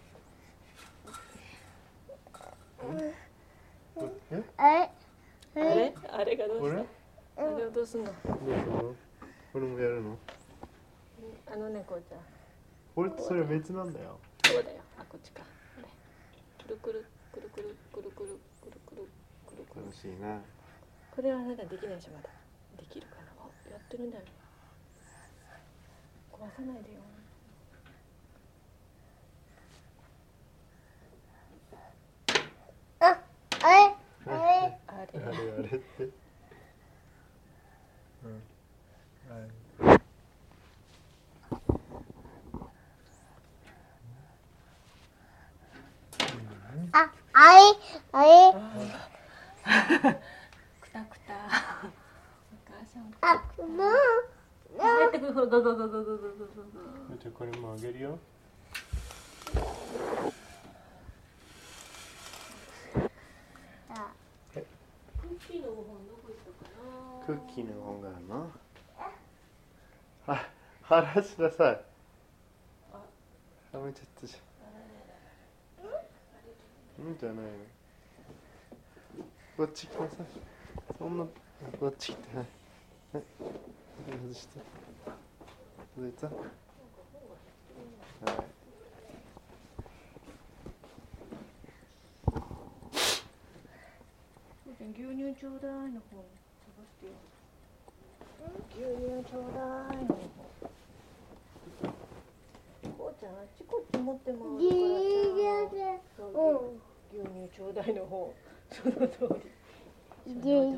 [SPEAKER 1] え？
[SPEAKER 3] あれ
[SPEAKER 2] あれあれがどう
[SPEAKER 1] これ？
[SPEAKER 2] したあれをどうすんの？
[SPEAKER 1] どうするの？これもやるの？
[SPEAKER 2] あのね、こうちゃん、
[SPEAKER 1] これとそれ別なんだよ。
[SPEAKER 2] そうだよ。あ、こっちか。これくるくるくるくるくるくるくるくるくるくる。
[SPEAKER 1] 楽しいな。
[SPEAKER 2] これはなんかできないでしょ、まだ。できるかな。あ、やってるんだよ。壊さないでよ。
[SPEAKER 3] ああれあれ
[SPEAKER 2] あれ。
[SPEAKER 1] あれあれって。うん。はい。
[SPEAKER 3] ああれあれ
[SPEAKER 2] くたくた。お母さん。
[SPEAKER 3] あもう
[SPEAKER 2] 入ってくる。ほら、ゴゴゴゴゴゴゴゴゴ。
[SPEAKER 1] じゃあこれもあげるよ。
[SPEAKER 2] クッキーのご飯どこ行ったかな。
[SPEAKER 1] クッキーの本があるの？は、晴らしなさい。はめちゃったじゃん。うんじゃないの。こっち来なさい。そんな、こっち来て、はい。はい。外して。 どうぞ。はい。
[SPEAKER 2] 牛乳ちょうだいの方探してよ。牛乳ちょうだいの方。こうちゃんあっちこっち持ってもらうからさ。牛乳ちょうだいの方。その通り。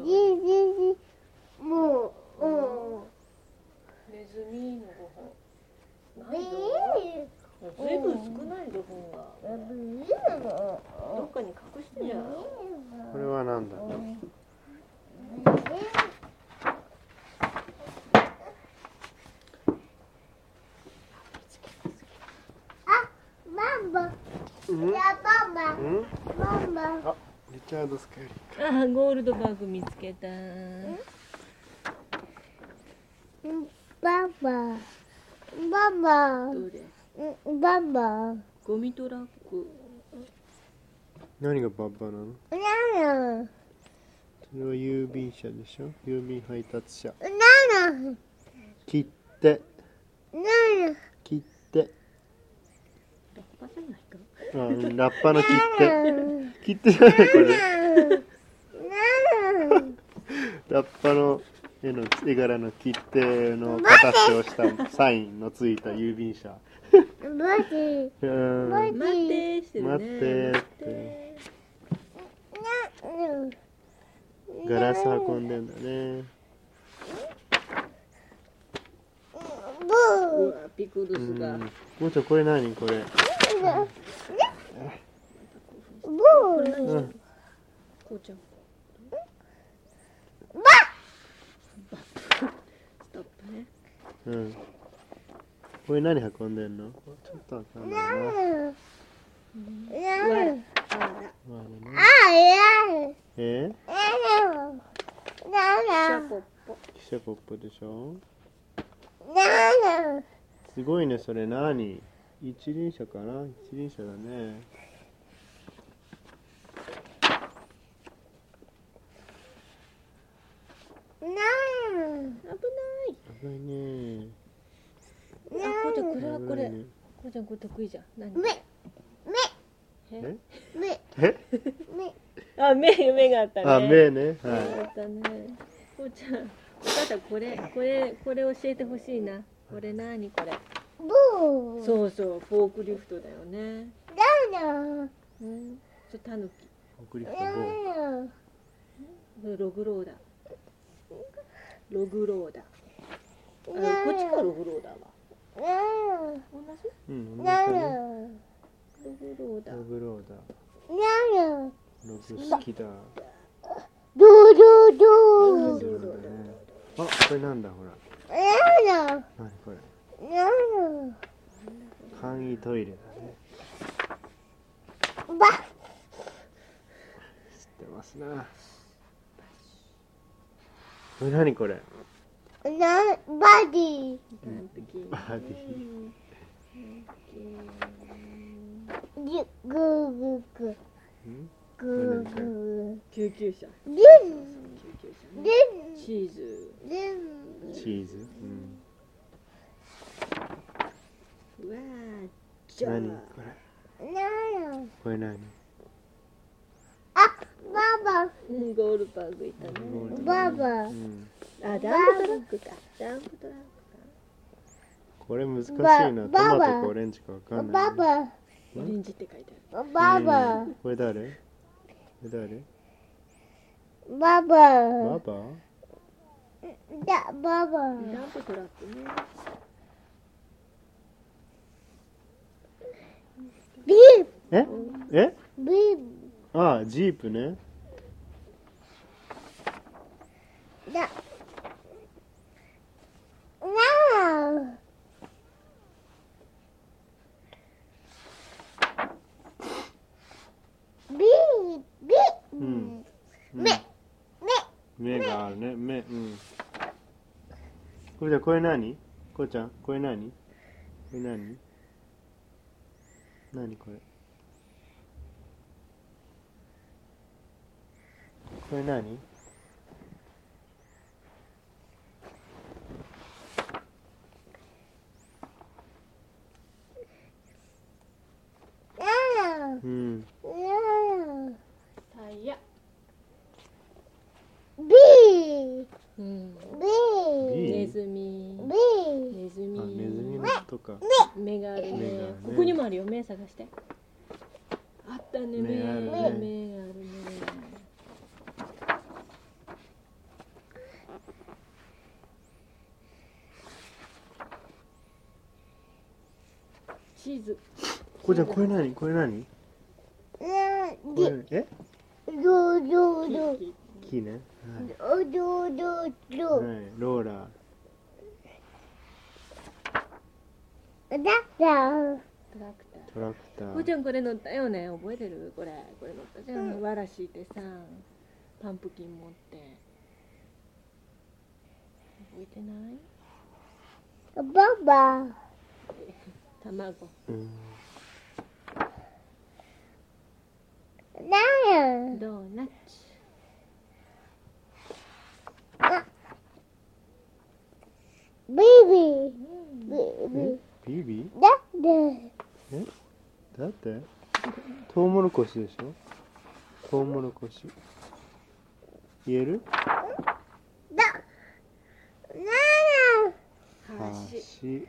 [SPEAKER 3] もう、うん。
[SPEAKER 2] ネズミのご飯。ないぞ。ずいぶん少ないぞ本が。どっかに隠してんじゃないの。
[SPEAKER 1] これはなんだ。うん、あ、リチャード・スカイリー。
[SPEAKER 2] あ、ゴールドバッグ見つけた。
[SPEAKER 3] ババババ
[SPEAKER 2] どれ？
[SPEAKER 3] ババ
[SPEAKER 2] ゴミトラック。
[SPEAKER 1] 何がバッバなの？
[SPEAKER 3] なな
[SPEAKER 1] それは郵便車でしょ？郵便配達車。
[SPEAKER 3] なな
[SPEAKER 1] 切手。
[SPEAKER 3] なな
[SPEAKER 1] 切手。
[SPEAKER 2] ラッパじゃないか。
[SPEAKER 1] あ、ラッパの切手。切手じゃないこれ。ラッパの絵の絵柄の切手の形をしたサインのついた郵便車。
[SPEAKER 3] 待て
[SPEAKER 1] うん
[SPEAKER 2] 待ってしてるね。
[SPEAKER 1] 待ってってガラス運んでんだね。
[SPEAKER 2] うわ、ピクルスが。
[SPEAKER 1] もうちょこれ何これ。
[SPEAKER 2] これ何？
[SPEAKER 1] うん。
[SPEAKER 2] こうちゃん。ストップね。
[SPEAKER 1] うん。これ何運んでんの？ちょっとわかんないな。
[SPEAKER 2] わら。わら。
[SPEAKER 1] え？
[SPEAKER 2] シャポッポ。
[SPEAKER 1] 汽車ポップでしょ？すごいね、それ何？一輪車かな？一輪車だね。
[SPEAKER 2] 危ない。
[SPEAKER 1] 危ないね。
[SPEAKER 2] あ、こうちゃんこれはこれ。こうちゃんこれ得意じゃん。何？目。
[SPEAKER 1] え？
[SPEAKER 3] 目
[SPEAKER 1] え？
[SPEAKER 2] あ、目目があったね。
[SPEAKER 1] あ、目ね。
[SPEAKER 2] 目があったね。こうちゃん、お母さんこれこれこれ教えてほしいな。これ何これ？そうそう、フォークリフトだよね。うん。それタヌキ。
[SPEAKER 1] フォークリフト棒。
[SPEAKER 2] それログローだ。ログローだ。あ、こっちがログローだわ。同じ？
[SPEAKER 1] うん、同じだね。
[SPEAKER 2] ログローだ。
[SPEAKER 1] ログローだ。ログ好きだ。
[SPEAKER 3] ドドド
[SPEAKER 1] ログだね。あ、これなんだほら。何これ。簡易トイレだね。
[SPEAKER 3] ば
[SPEAKER 1] 知ってますな。これ何これ。
[SPEAKER 3] なバディ
[SPEAKER 1] バディ。
[SPEAKER 3] グーグーグーグーグ
[SPEAKER 2] 救急車。
[SPEAKER 3] ー
[SPEAKER 2] 救急車ね。チーズ。
[SPEAKER 1] チーズ。うん。
[SPEAKER 2] うわー、じゃあ。
[SPEAKER 1] 何これ。これ何？
[SPEAKER 3] あ、ババ。
[SPEAKER 2] うん、ゴールパークいたね。
[SPEAKER 3] ババ。
[SPEAKER 1] うん。
[SPEAKER 2] あ、ダンプトラックか。ダンプトラックか。
[SPEAKER 1] これ難しいな。トマトかオレンジかわかんない、ね。
[SPEAKER 3] ババ。
[SPEAKER 2] オレンジって書いてある。
[SPEAKER 3] ババ。
[SPEAKER 1] これ誰？これ誰？
[SPEAKER 3] ババ。
[SPEAKER 1] ババ？
[SPEAKER 3] だ、ババ。
[SPEAKER 2] ダンプトラックね。
[SPEAKER 3] ビー
[SPEAKER 1] え？え？
[SPEAKER 3] ビー
[SPEAKER 1] ああ、ジープね。
[SPEAKER 3] だ。なあ。ビービー。
[SPEAKER 1] うん。
[SPEAKER 3] 目目
[SPEAKER 1] 目があるね。目。うん。これじゃこれ何？こうちゃん、これ何？これ何？何これ？これ何？ とか。
[SPEAKER 2] 目がある
[SPEAKER 1] 目が
[SPEAKER 2] ね。
[SPEAKER 1] ね
[SPEAKER 2] ここにもあるよ。目探して。あったね。目
[SPEAKER 1] 目あるね
[SPEAKER 2] 目あるね。チーズ。
[SPEAKER 1] これじゃこれ何これ何こ
[SPEAKER 3] で、
[SPEAKER 1] れえ
[SPEAKER 3] どうどうどう。
[SPEAKER 1] 木ね。
[SPEAKER 3] どうどうどうど
[SPEAKER 1] はい、
[SPEAKER 3] う。
[SPEAKER 1] はい、ローラー。
[SPEAKER 3] だったら。
[SPEAKER 2] トラクター。
[SPEAKER 1] トラクタ
[SPEAKER 2] こうち
[SPEAKER 1] ー。
[SPEAKER 2] ゃんこれ乗ったよね。覚えてる？これこれ乗ったじゃん。わら敷いてさ、パンプキン持って。覚えてない？
[SPEAKER 3] パパ。
[SPEAKER 2] 卵。
[SPEAKER 1] うん
[SPEAKER 3] なんや。
[SPEAKER 2] ドーナツ。
[SPEAKER 3] あ。ベイビー。ベイビ
[SPEAKER 1] え
[SPEAKER 3] ー。
[SPEAKER 1] ビビ
[SPEAKER 3] だって。
[SPEAKER 1] えだってトウモロコシでしょトウモロコシ言える
[SPEAKER 3] だ。なんや。
[SPEAKER 1] 橋。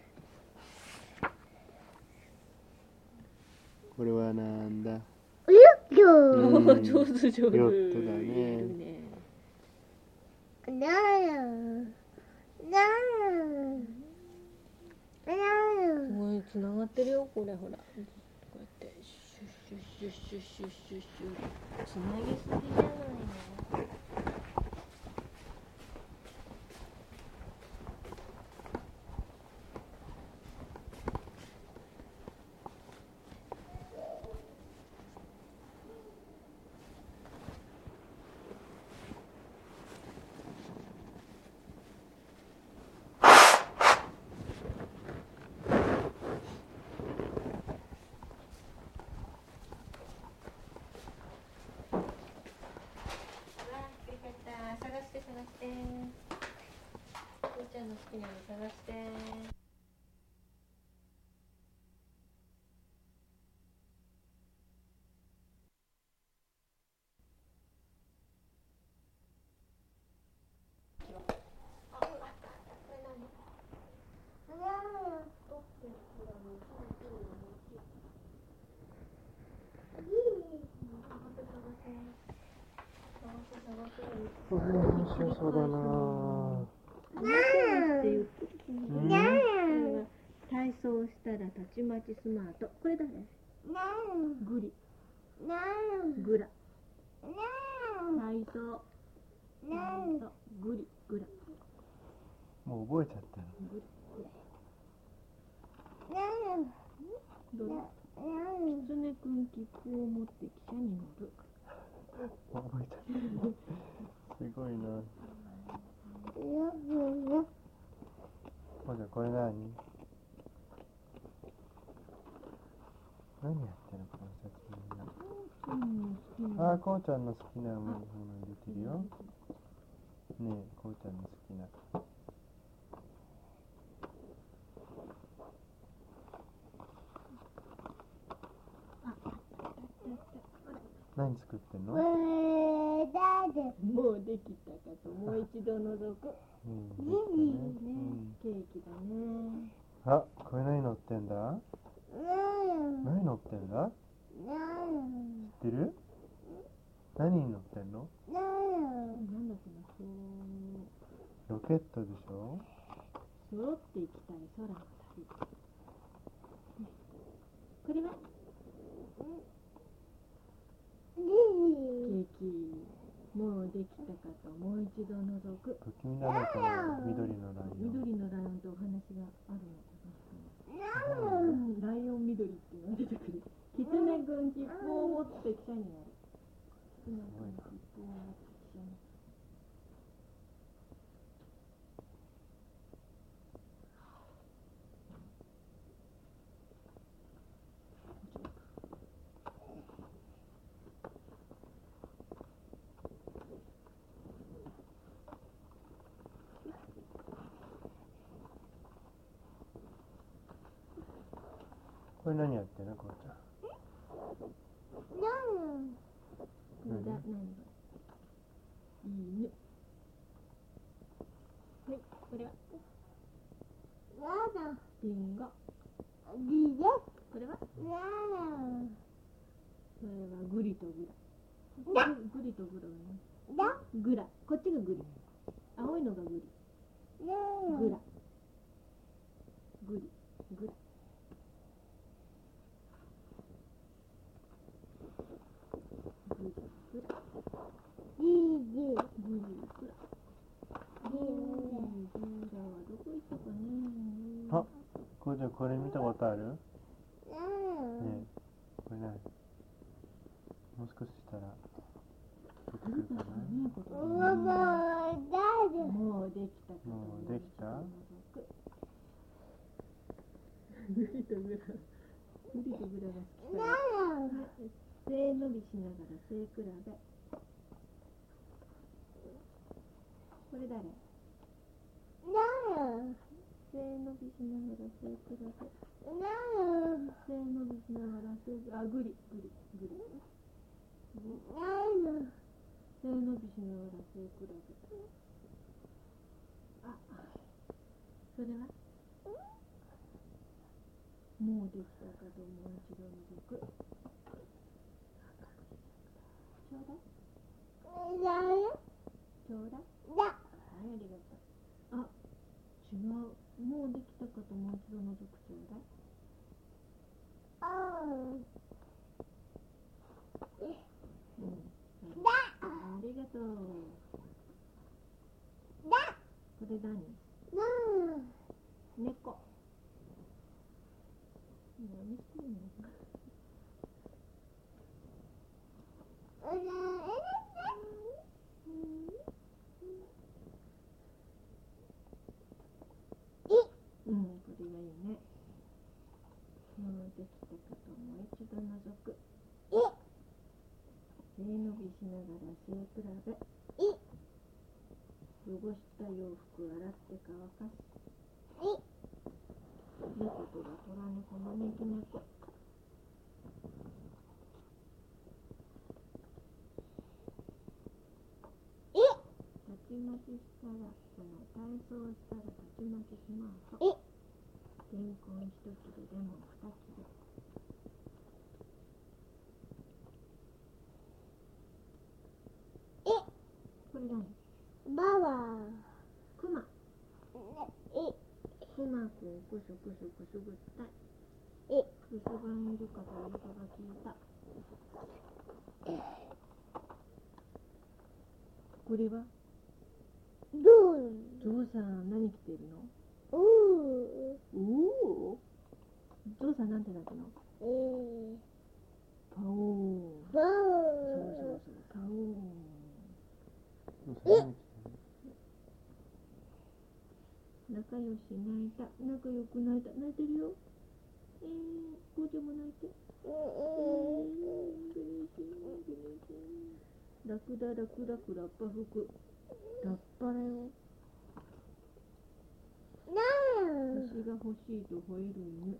[SPEAKER 1] これはなんだ
[SPEAKER 3] よっよ。
[SPEAKER 1] うん
[SPEAKER 2] おー上手上手。
[SPEAKER 1] ヨットだね
[SPEAKER 2] 言えるね。
[SPEAKER 3] なんや。なんや。なんや。
[SPEAKER 2] すごい繋がってるよこれほら。こうやってシュッシュッシュッシュッシュッシュッシュッ。つなぎすぎじゃないの？探して探して。こうちゃんの好きなの探して。
[SPEAKER 1] これ面白そうだなぁ。
[SPEAKER 2] って言って
[SPEAKER 1] うん
[SPEAKER 3] なんや。
[SPEAKER 2] 体操したらたちまちスマート。これ誰？
[SPEAKER 3] なん
[SPEAKER 2] グリ。
[SPEAKER 3] なん
[SPEAKER 2] グラ。
[SPEAKER 3] なん
[SPEAKER 2] 体操。
[SPEAKER 3] なん
[SPEAKER 2] 体操グリ。グラ。
[SPEAKER 1] もう覚えちゃったの。
[SPEAKER 2] グリ。
[SPEAKER 3] なん
[SPEAKER 2] どれ？
[SPEAKER 3] なん
[SPEAKER 2] キツネくん切符を持って汽車に乗る。
[SPEAKER 1] 覚えちゃったすごいな。ほらこれ何何やってるのこの先みんな。あー、こうちゃんの好きなもの入れてるよ。ねえ、こうちゃんの好きな。何作ってんの？
[SPEAKER 2] もうできたかともう一度覗く。
[SPEAKER 1] うん、できたね。
[SPEAKER 2] ケーキだね。
[SPEAKER 1] うん、あ、これ何乗ってんだ？何乗ってんだ？知ってる？何に乗ってんの？
[SPEAKER 2] なんだっけな、そう
[SPEAKER 1] ロケットでしょ？
[SPEAKER 2] 揃っていきたい空の旅。これはケーキ。もうできたかともう一度覗く。
[SPEAKER 1] 不気味なのかな、緑のライオン。
[SPEAKER 2] 緑のライオンとお話があるのかな。うん、ライオン緑っていうのが出てくる。キツネくん切符を持って汽車に乗る。キツネくん切符を持って汽車に乗る。
[SPEAKER 1] これ何やってんの、こうちゃん。
[SPEAKER 2] これだ、何が犬。はい、これはリンゴ。
[SPEAKER 3] リレ
[SPEAKER 2] これは
[SPEAKER 3] ラ
[SPEAKER 2] それはグリとグラ。グリとグラはね。
[SPEAKER 3] ラ
[SPEAKER 2] グラ。こっちがグリ。青いのがグリ。グラ。グリ。グラ。グリ。グラ。
[SPEAKER 3] リリ
[SPEAKER 2] グリ。グラ。グリ。グラはどこ行ったかね。
[SPEAKER 1] あ、これじゃこれ見たことある？ね
[SPEAKER 3] ラ
[SPEAKER 1] え、これ何？もう少ししたら出てくるかな。
[SPEAKER 3] ママ誰
[SPEAKER 2] もうできたかと
[SPEAKER 1] もうできた？
[SPEAKER 2] グリとグラ。グリとグラが好きか
[SPEAKER 3] ラ
[SPEAKER 2] ら。背伸びしながら背比べ。これ誰？
[SPEAKER 3] ラ
[SPEAKER 2] 背伸びしながら背比べ。
[SPEAKER 3] ラ
[SPEAKER 2] 背伸びしながら背比べ。あ、グリ、グリ、グリ。
[SPEAKER 3] ラ
[SPEAKER 2] 背伸びしながら背比べ。あ、それはもうできたかともう一度覗く。ちょうだい。
[SPEAKER 3] ラ
[SPEAKER 2] ちょうだい。
[SPEAKER 3] ラ
[SPEAKER 2] はい、ありがとう。あ、違う。もうできたかともう一度覗くちょうだい。
[SPEAKER 3] あ
[SPEAKER 2] うん。ありがとう。
[SPEAKER 3] ラ
[SPEAKER 2] これ何？
[SPEAKER 3] ラ
[SPEAKER 2] 猫。何してんの？うん、これがいいね。もうできたかともう一度覗く。背伸びしながら背比べ。汚した洋服洗って乾かす。猫とが虎猫招き猫。たちまちしたら、その体操したらたちまちスマート。レンコン一切れでも二切れ。これ何？
[SPEAKER 3] ババ
[SPEAKER 2] クマ。クマくんくすくすくすぐったい。くすばんいるか誰かが聞いた。これは
[SPEAKER 3] ドン
[SPEAKER 2] ゾウさん何着てるの？
[SPEAKER 3] お
[SPEAKER 2] おお。ゾウさんなんてなっての？
[SPEAKER 3] えー
[SPEAKER 2] パオーン。
[SPEAKER 3] バ
[SPEAKER 2] そうそうそう、パオーン。仲良し泣いた。仲良く泣いた。泣いてるよ。えー、こうちゃんも泣いて。えー、グニシングニシン。ラクダラクダクラッパ服。ラッパだよ。星が欲しいと吠える犬。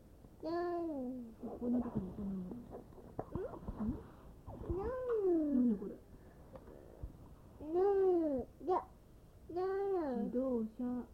[SPEAKER 2] こんなとこにこんなの。なんでこれ？自動車。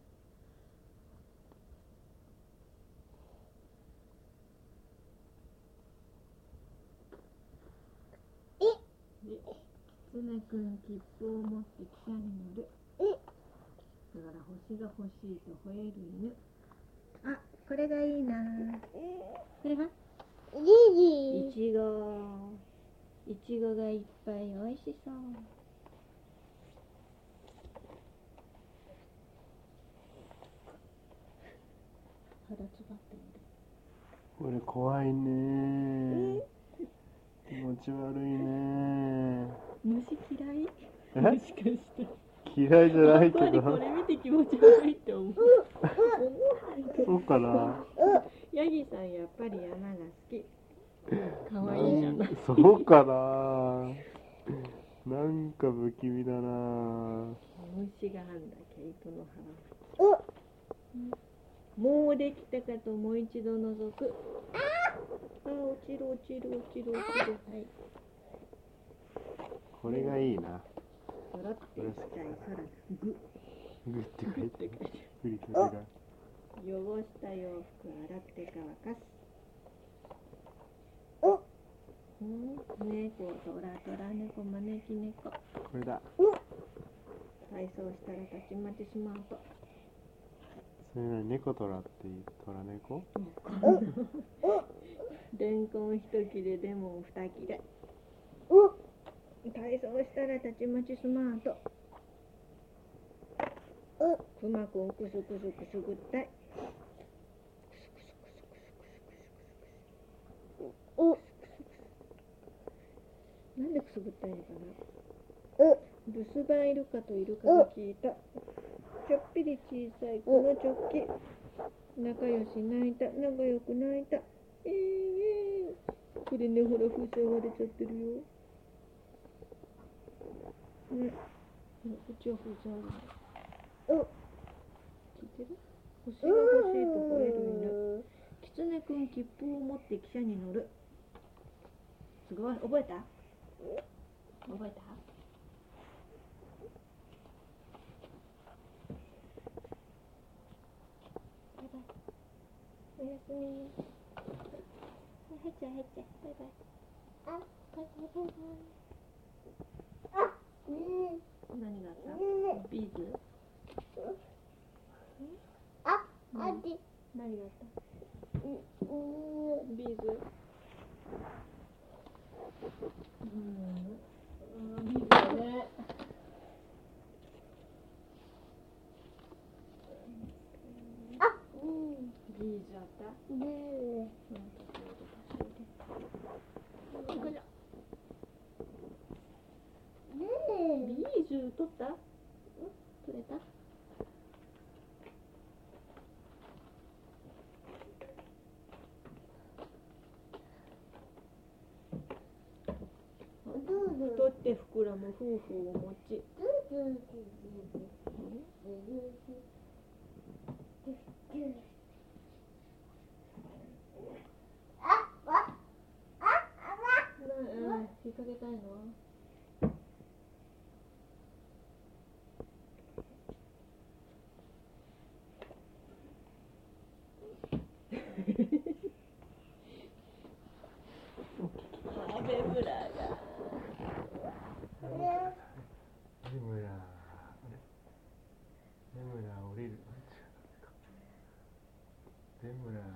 [SPEAKER 2] キツネくん切符を持って汽車に乗る。だから星が欲しいと吠える犬。あ、これがいいな。これはイチゴ。イチゴがいっぱいおいしそう。肌つばっている。
[SPEAKER 1] これ怖いね。気持ち悪いね。
[SPEAKER 2] 虫嫌い？
[SPEAKER 1] え？
[SPEAKER 2] もしかして。
[SPEAKER 1] 嫌いじゃないけ
[SPEAKER 2] やっぱりこ
[SPEAKER 1] ど。
[SPEAKER 2] れ見て気持ち悪いって思う。
[SPEAKER 1] そうかな。
[SPEAKER 2] ヤギさんやっぱり山が好き。可愛いじゃない。
[SPEAKER 1] そうかな。なんか不気味だな。
[SPEAKER 2] 虫があんだ、毛糸の腹巻き。もうできたかともう一度覗く。ああ、落ちる落ちる落ちる落ちる。はい。
[SPEAKER 1] これがいいな。
[SPEAKER 2] 空ってちっちゃい空だ。グ。
[SPEAKER 1] グって書いて
[SPEAKER 2] グって書いて
[SPEAKER 1] グリとグが
[SPEAKER 2] 汚した洋服洗って乾かす。
[SPEAKER 3] お
[SPEAKER 2] うん、猫、トラトラ猫、招き猫。
[SPEAKER 1] これだ。
[SPEAKER 2] 体操したらたちまちしまうと。
[SPEAKER 1] それなに猫トラって言うトラ猫？
[SPEAKER 2] レンコン一切れ、レモン二切れ。
[SPEAKER 3] お
[SPEAKER 2] 体操したらたちまちスマート。
[SPEAKER 3] お
[SPEAKER 2] くまくんくすくすくすぐったい。
[SPEAKER 3] お
[SPEAKER 2] なんでくすぐったいのか
[SPEAKER 3] お
[SPEAKER 2] な。留守番イルカとイルカが聞いた。ちょっぴり小さいこのチョッキ。仲良し泣いた、仲良く泣いた。えー、えー、これね、ほら風船割れちゃってるよ。ね、こっちは風船あるね。
[SPEAKER 3] お
[SPEAKER 2] 聞いてる？星が欲しいと吠える犬。キツネくん切符を持って汽車に乗る。すごい、覚えた？覚えた？バイバイ。おやすみ。入っちゃえ入っちゃえ。バイバイ。
[SPEAKER 3] あ
[SPEAKER 2] バイバイバイバイ。
[SPEAKER 3] あうん
[SPEAKER 2] 何があった？ビーズ？
[SPEAKER 3] ああっち
[SPEAKER 2] 何があった？
[SPEAKER 3] うん
[SPEAKER 2] ビーズ？うん、ビーズだね。
[SPEAKER 3] あうん
[SPEAKER 2] ビーズあった？
[SPEAKER 3] うん
[SPEAKER 2] うん、ビーズ取った？取れた？取って膨らむ夫婦を持ち。引っ掛けたいの？あ、ベムラが。
[SPEAKER 1] レムラ、レムラ降りる。レムラ。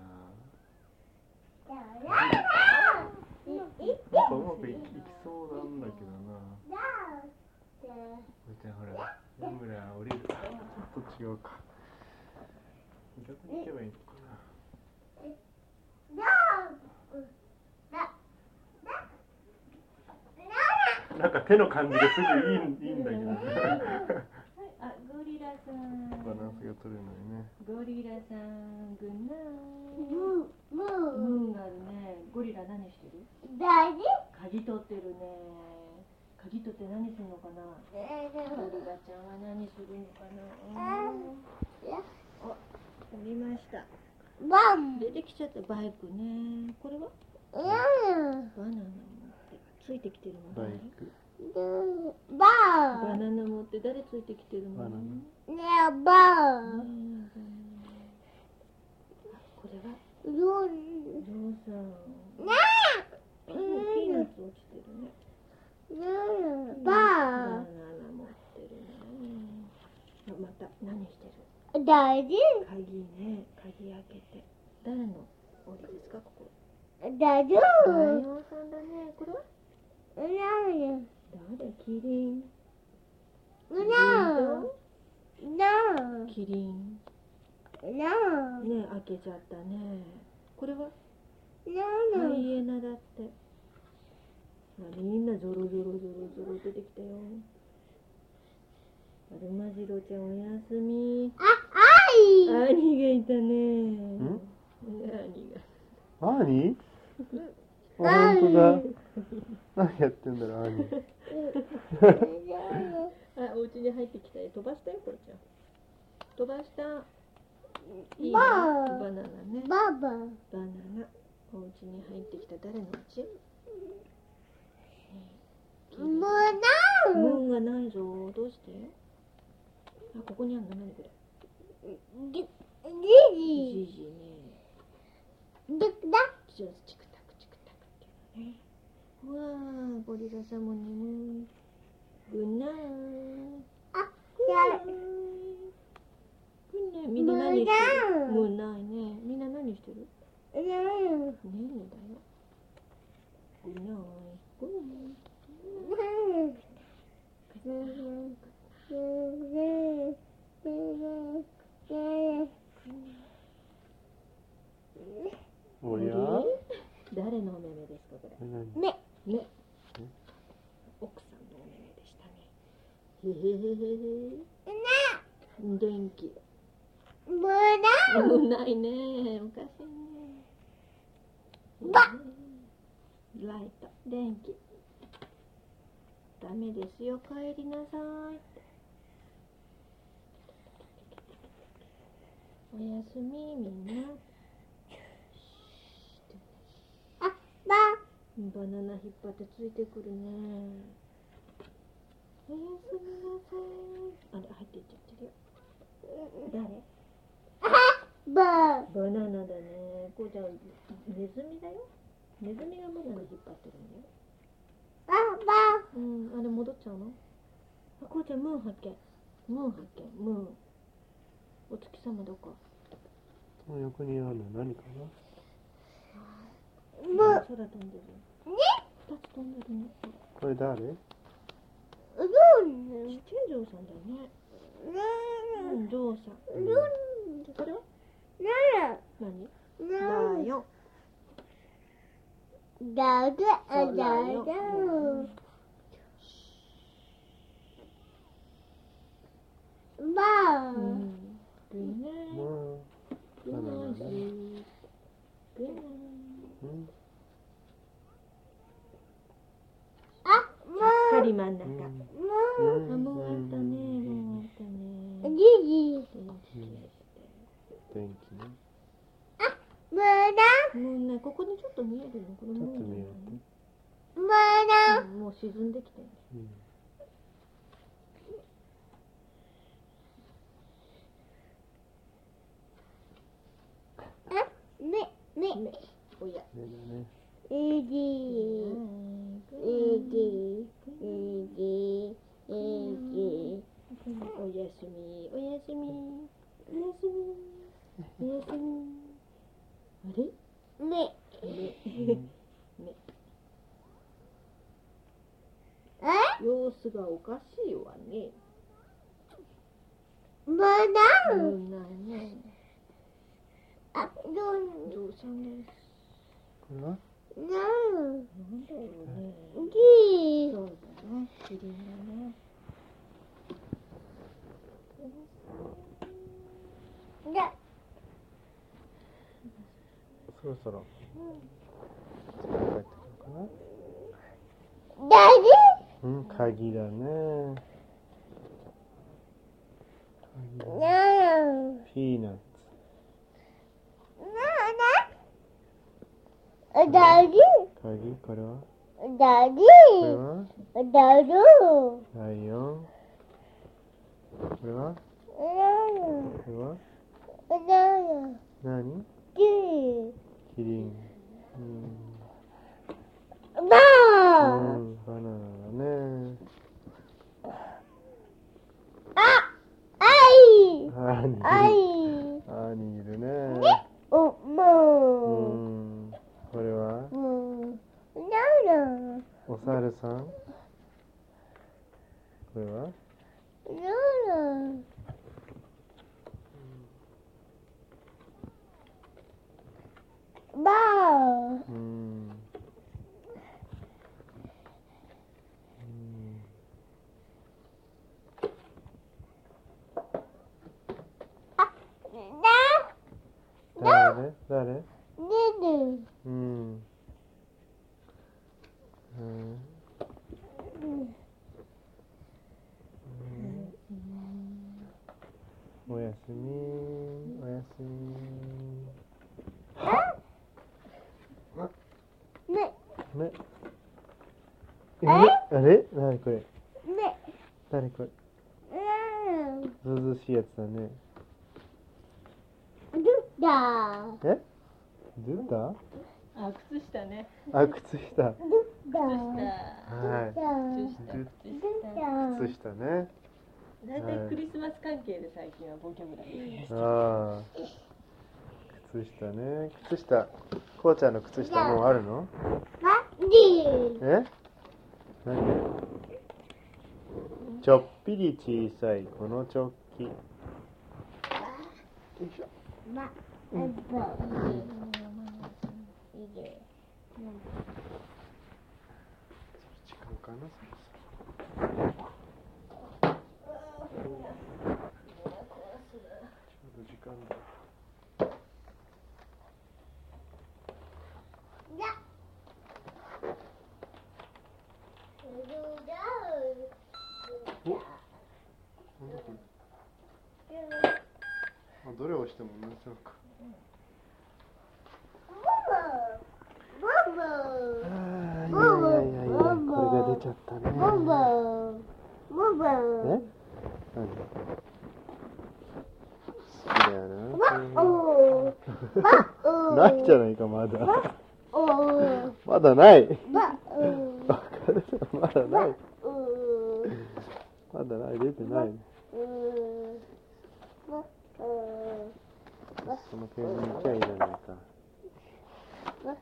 [SPEAKER 1] なんかうまくいきそうなんだけどな。おいちゃんほら、レムラ降りる。ちょっと違うか。逆に行けばいいのかな。なんか手の感じがすぐいい、いいんだけどね。
[SPEAKER 2] あ、ゴリラさん。
[SPEAKER 1] バランスが取れないね。
[SPEAKER 2] ゴリラさん、グッナイ。
[SPEAKER 3] ムーム
[SPEAKER 2] ムーンがあるね。ゴリラ何してる？
[SPEAKER 3] ー大事
[SPEAKER 2] 鍵取ってるね。鍵取って何するのかな？ゴリラちゃんは何するのかな？あ、降りました。
[SPEAKER 3] バン
[SPEAKER 2] 出てきちゃったバイクね。これは？
[SPEAKER 3] うん
[SPEAKER 2] バナナ持ってついてきてるの誰？
[SPEAKER 1] バイク。
[SPEAKER 3] バ
[SPEAKER 2] バナナ持って誰ついてきてるの？
[SPEAKER 1] バナナ。
[SPEAKER 3] ンねえバン
[SPEAKER 2] ねえあ、これは
[SPEAKER 3] ロン
[SPEAKER 2] ジョーさん。
[SPEAKER 3] ね
[SPEAKER 2] あ、ピーナッツ落ちてるね。
[SPEAKER 3] えバ
[SPEAKER 2] バ
[SPEAKER 3] ン
[SPEAKER 2] ナナ持ってるね。あ、また何してる？
[SPEAKER 3] 大事
[SPEAKER 2] 鍵ね。鍵開けて。誰の檻ですかここ？
[SPEAKER 3] 大丈
[SPEAKER 2] ライ
[SPEAKER 3] 夫
[SPEAKER 2] オンさんだね。これは？
[SPEAKER 3] な
[SPEAKER 2] 誰？キリン。
[SPEAKER 3] なな
[SPEAKER 2] キリン。
[SPEAKER 3] な
[SPEAKER 2] ね、開けちゃったね。これは？
[SPEAKER 3] な
[SPEAKER 2] ハイエナだって。みんなゾロゾロゾロゾロ出てきたよ。アルマジロちゃんおやすみ。
[SPEAKER 3] ああい
[SPEAKER 2] 兄がいたね。
[SPEAKER 1] ん？
[SPEAKER 2] 兄が。
[SPEAKER 1] 何？あ、本当だ。何やってんだろう、兄。
[SPEAKER 2] あ、お家に入ってきたよ。飛ばしたよ、これちゃん。飛ばした。いいね、
[SPEAKER 3] バ
[SPEAKER 2] バナナね。
[SPEAKER 3] ババ
[SPEAKER 2] バナナ。お家に入ってきた誰の家？
[SPEAKER 3] もうな
[SPEAKER 2] ムーンがないぞ。どうして？あ、ここにあるの何これ？
[SPEAKER 3] じ
[SPEAKER 2] じじね。
[SPEAKER 3] じどくだ
[SPEAKER 2] じゃあチクタクチクタクっていうのね。うわあ、ゴリラさんも眠い。グッナイ。
[SPEAKER 3] あ、
[SPEAKER 2] グ
[SPEAKER 3] や
[SPEAKER 2] ッナイ。グッナイ。みんな何してる？グッナイね。みんな何してる？
[SPEAKER 3] る
[SPEAKER 2] ねえだよ。グッナイ。グッナイ。
[SPEAKER 1] おや？
[SPEAKER 2] 誰のお目目ですかこれ？
[SPEAKER 1] 何？
[SPEAKER 3] ね
[SPEAKER 2] ね。奥さんのお目目でしたね。へへへへへ。電気。
[SPEAKER 3] むな
[SPEAKER 2] 危ないね。おかしいね。
[SPEAKER 3] ば
[SPEAKER 2] ライト、電気。ダメですよ。帰りなさい。おやすみみんな。
[SPEAKER 3] あば
[SPEAKER 2] バナナ引っ張ってついてくるね。おやすみなさい。あれ入っていっちゃってるよ。誰？
[SPEAKER 3] ば
[SPEAKER 2] バナナだね。こうちゃんネズミだよ。ネズミがバナナ引っ張ってるんだよ。
[SPEAKER 3] あば
[SPEAKER 2] うん、あれ戻っちゃうの？あ、こうちゃんムーン発見。ムーン発見。ムーン。お月様どこ？
[SPEAKER 1] 横にあるの何か
[SPEAKER 3] む
[SPEAKER 2] 空飛んでる。
[SPEAKER 3] ね
[SPEAKER 2] 二つ飛んでるね。
[SPEAKER 1] な？これ誰？
[SPEAKER 3] うどん
[SPEAKER 2] ちっちゃいジョーさんだよね。
[SPEAKER 3] な
[SPEAKER 2] うん、ジョーさん。
[SPEAKER 3] うどん
[SPEAKER 2] これは
[SPEAKER 3] な
[SPEAKER 2] 何？
[SPEAKER 3] な
[SPEAKER 2] だよ。
[SPEAKER 3] だだだ
[SPEAKER 2] そう
[SPEAKER 3] だ
[SPEAKER 2] だよ。
[SPEAKER 3] ば
[SPEAKER 2] うん。グッナイ。
[SPEAKER 1] も
[SPEAKER 2] グッナイ。グッナイ。
[SPEAKER 1] う、うん
[SPEAKER 3] あ
[SPEAKER 2] しっかり真ん中。
[SPEAKER 1] うん
[SPEAKER 3] も
[SPEAKER 2] あ、もうあったね。もうあったね。
[SPEAKER 3] じじ
[SPEAKER 1] 電気ね。
[SPEAKER 3] むな
[SPEAKER 2] もうね、ここにちょっと見えるの。これ
[SPEAKER 1] ちょっ
[SPEAKER 2] もう
[SPEAKER 1] と見える。
[SPEAKER 3] むな
[SPEAKER 2] うんもう沈んできてる。
[SPEAKER 1] うん
[SPEAKER 3] めめ
[SPEAKER 2] ね、おや。
[SPEAKER 1] ねだね。
[SPEAKER 3] えじえじえじえじ
[SPEAKER 2] おやすみ、おやすみ、おやすみ、おやすみ。あれ？
[SPEAKER 3] め
[SPEAKER 2] あれ？ね、
[SPEAKER 3] え
[SPEAKER 2] 様子がおかしいわね。
[SPEAKER 3] むな
[SPEAKER 2] うんないね。
[SPEAKER 3] あどん
[SPEAKER 2] ジョーさんです。
[SPEAKER 1] これは？
[SPEAKER 3] な
[SPEAKER 2] なんだろうね。
[SPEAKER 3] じ
[SPEAKER 2] そうだね、キリンだね。
[SPEAKER 3] だ
[SPEAKER 1] そろそろ帰ってくるかな？
[SPEAKER 3] だ
[SPEAKER 1] うん、鍵だね。
[SPEAKER 3] じ
[SPEAKER 1] 鍵だね。
[SPEAKER 3] な
[SPEAKER 1] ピーナッツ。
[SPEAKER 3] なだじ
[SPEAKER 1] 鍵、これは？
[SPEAKER 3] だじ
[SPEAKER 1] これは？
[SPEAKER 3] だじ
[SPEAKER 1] ライオン。これは？これは？何？キリン。うん。
[SPEAKER 3] ば
[SPEAKER 1] うん、バナナだね。
[SPEAKER 3] ああい
[SPEAKER 1] あに
[SPEAKER 3] あい
[SPEAKER 1] あにいるね。
[SPEAKER 3] お
[SPEAKER 1] う
[SPEAKER 3] も
[SPEAKER 1] ん。これは？
[SPEAKER 3] うもうな
[SPEAKER 1] お猿さん。これは？
[SPEAKER 3] らならば
[SPEAKER 1] うん。うん誰？誰？
[SPEAKER 3] ねる
[SPEAKER 1] うん。うん。おやすみ。おやすみ。
[SPEAKER 3] ね
[SPEAKER 1] ね。え？あれ？なにこれ？
[SPEAKER 3] ね
[SPEAKER 1] 誰これ？
[SPEAKER 3] うん
[SPEAKER 1] ずうずうしいやつだね。
[SPEAKER 3] だ。
[SPEAKER 1] え出た？
[SPEAKER 2] あ、靴下ね。
[SPEAKER 1] あ、靴下。
[SPEAKER 3] だ。
[SPEAKER 1] はい。
[SPEAKER 3] だ。
[SPEAKER 1] 靴下ね。
[SPEAKER 2] だいたいクリスマス関係で最近はボキャブラリー。
[SPEAKER 1] ああ。靴下ね。靴下。こうちゃんの靴下もうあるの？え？何？ちょっぴり小さいこのチョッキ。よいしょ。
[SPEAKER 3] ま、
[SPEAKER 1] うん
[SPEAKER 3] えっと、
[SPEAKER 1] 時間かな。ちょうど時間だ。お、なんだこれ。あ、どれを押しても同じのか。ああ、いやいやいやいや、これが出ちゃったね。
[SPEAKER 3] ボンボンボンボン
[SPEAKER 1] え？何？好きだよな。
[SPEAKER 3] おー
[SPEAKER 1] ないじゃないか、まだ。
[SPEAKER 3] おー
[SPEAKER 1] まだない。
[SPEAKER 3] ばうん
[SPEAKER 1] わかる。まだない。
[SPEAKER 3] うん
[SPEAKER 1] まだない、出てない。
[SPEAKER 3] うんばうん
[SPEAKER 1] その辺に行きゃいいじゃないか。
[SPEAKER 3] ば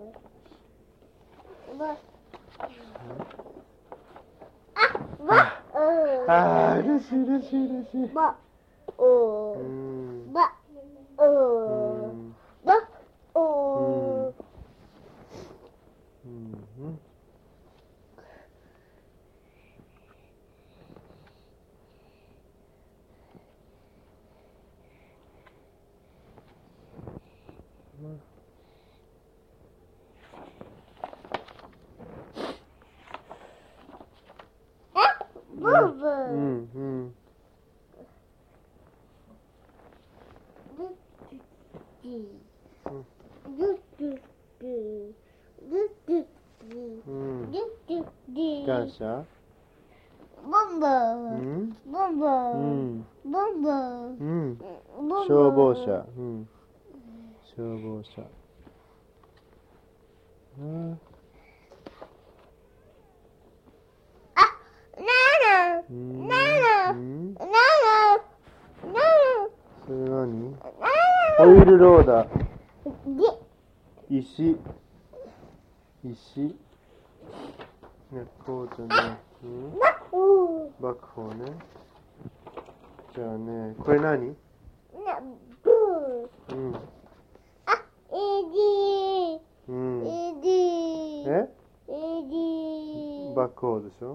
[SPEAKER 3] ばあばうん
[SPEAKER 1] ああ、嬉しい嬉しい嬉しい。
[SPEAKER 3] ば
[SPEAKER 1] う
[SPEAKER 3] おー
[SPEAKER 1] ん。
[SPEAKER 3] ば
[SPEAKER 1] う
[SPEAKER 3] おー
[SPEAKER 1] ん。
[SPEAKER 3] ばおー
[SPEAKER 1] うん。
[SPEAKER 3] ブーブ
[SPEAKER 1] う
[SPEAKER 3] ー
[SPEAKER 1] んうんうん感謝
[SPEAKER 3] ボンボ
[SPEAKER 1] う
[SPEAKER 3] ン
[SPEAKER 1] ん
[SPEAKER 3] ボンボ
[SPEAKER 1] う
[SPEAKER 3] ン
[SPEAKER 1] ん
[SPEAKER 3] ボンボン
[SPEAKER 1] うん
[SPEAKER 3] ボンボン
[SPEAKER 1] 消防車うん消防車うん
[SPEAKER 3] あ、なな
[SPEAKER 1] うん
[SPEAKER 3] なな
[SPEAKER 1] うん
[SPEAKER 3] ななな
[SPEAKER 1] それ何オイルローダー
[SPEAKER 3] で
[SPEAKER 1] 石石ねこうちゃんねうん
[SPEAKER 3] おー
[SPEAKER 1] バックホーねじゃあねこれ何
[SPEAKER 3] なブー
[SPEAKER 1] うん
[SPEAKER 3] あ、エデ
[SPEAKER 1] うん
[SPEAKER 3] ィエディ
[SPEAKER 1] え
[SPEAKER 3] エディ
[SPEAKER 1] バックホーでしょ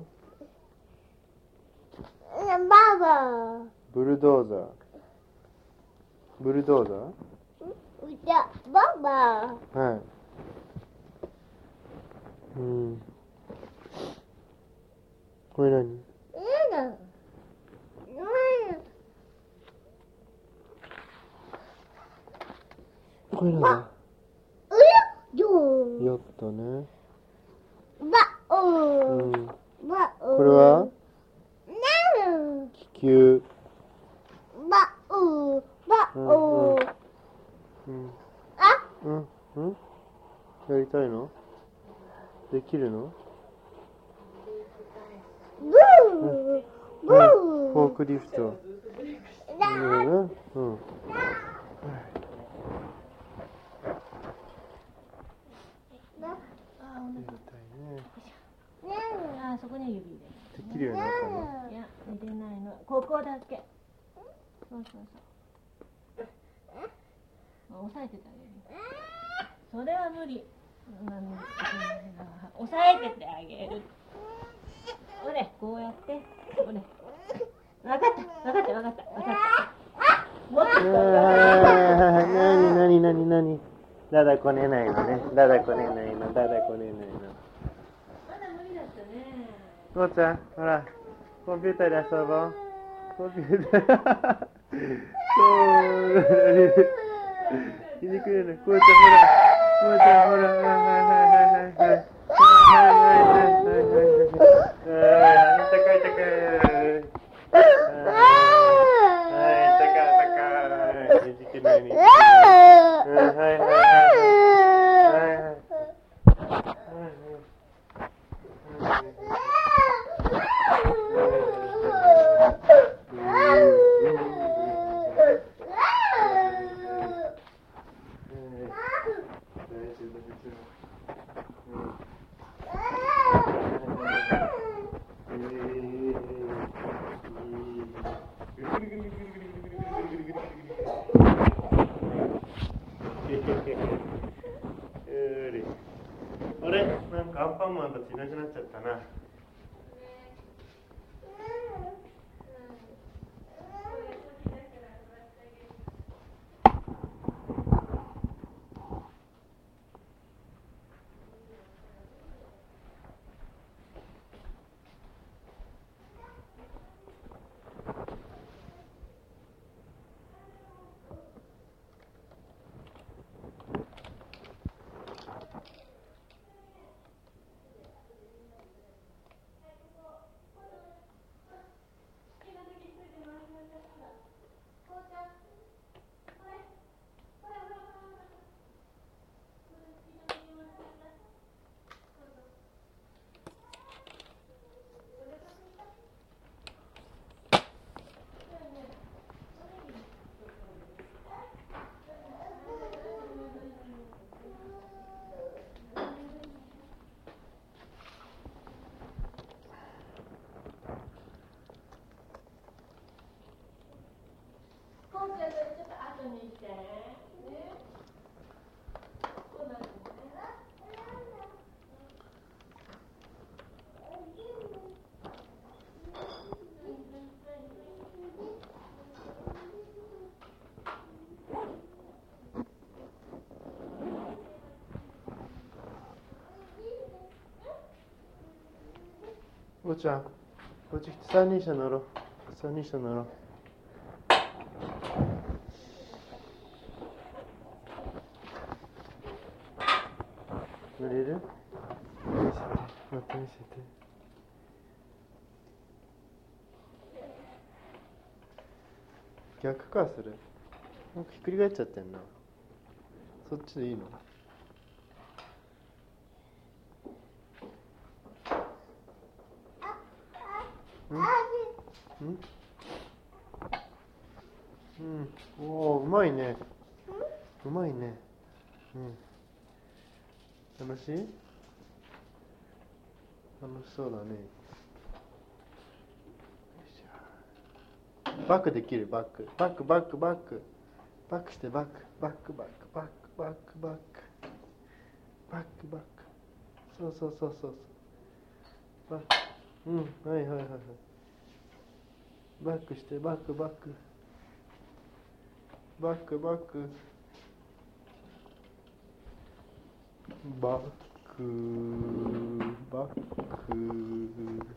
[SPEAKER 3] なババ
[SPEAKER 1] ブルドーザーブルドーザー
[SPEAKER 3] 歌ババ
[SPEAKER 1] はい。うん。これ何？
[SPEAKER 3] ななな
[SPEAKER 1] これ何だ？
[SPEAKER 3] うよよ
[SPEAKER 1] ヨットね。
[SPEAKER 3] ばお
[SPEAKER 1] うん。
[SPEAKER 3] ーばおー
[SPEAKER 1] これは
[SPEAKER 3] な
[SPEAKER 1] 気球。
[SPEAKER 3] ばおーばおー
[SPEAKER 1] うん。
[SPEAKER 3] あ
[SPEAKER 1] うん。うん。やりたいの？できるの？
[SPEAKER 3] ブーブ
[SPEAKER 1] うん。
[SPEAKER 3] ー
[SPEAKER 1] フォークリフト。
[SPEAKER 3] だ
[SPEAKER 1] うん。うん。やりたいね。
[SPEAKER 2] あ、そこに指入
[SPEAKER 1] できるようになったの？
[SPEAKER 2] れる。いや、入れないの。ここだけ。そうそうそう。あ、押さえててあげる。それは無理。なん押さえててあげる。ほれ、こうやって。ほれ。わかった、わかった、わかった、わかった。もっと。
[SPEAKER 1] なになになになにだだこねないのね。だだこねないの。だだこねないの。
[SPEAKER 2] まだ無理だったね。
[SPEAKER 1] こうちゃん、ほら、コンピューターで遊ぼう。コンピューター。そう、ひねくれない。こうちゃん、ほら、こうちゃん、ほら、はいはいはいはいはい。はいはいはいはいはい。はい、高い高い。はい、高い高い。ねじけないね。 あれ、なんかアンパンマンたちいなくなっちゃったな。おうちゃん、こっち来て三人車乗ろう。三人車乗ろう。乗れる？見せて、また見せて。逆かそれ。なんかひっくり返っちゃってんな。そっちでいいの？うん？うん。おお、うまいね。うまいね。うん。楽しい？楽しそうだね。バックできる？バック。バック、バック、バック。バックしてバック。バック、バック、バック、バック、バック。バック、バック。そうそうそうそう。バック。うん、はいはいはいはい。バックしてバックバックバックバックバックバック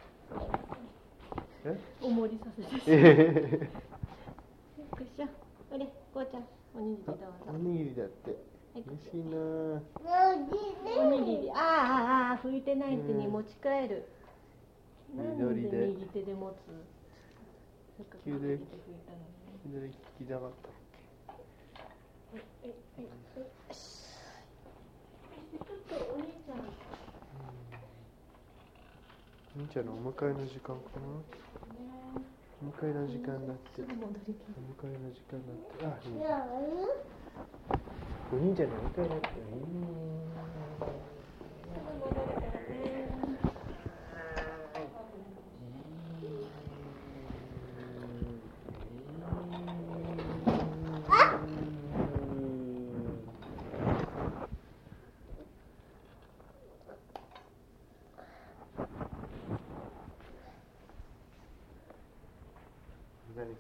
[SPEAKER 1] え？
[SPEAKER 2] おもりさせて。
[SPEAKER 1] えへへ。
[SPEAKER 2] よっしゃ。これ、こうちゃん、おにぎりどうぞ。
[SPEAKER 1] おにぎりだって。嬉しいな。
[SPEAKER 2] おにぎり、ああああ、拭いてない手に持ち帰る。なんで右手で持つ？
[SPEAKER 1] 左利きだかったっけ？
[SPEAKER 2] ちょっとお兄ちゃん。
[SPEAKER 1] お兄ちゃんのお迎えの時間かな？お迎えの時間だって。お迎えの時間だって。あ、いい。お兄ちゃんのお迎えだって。何か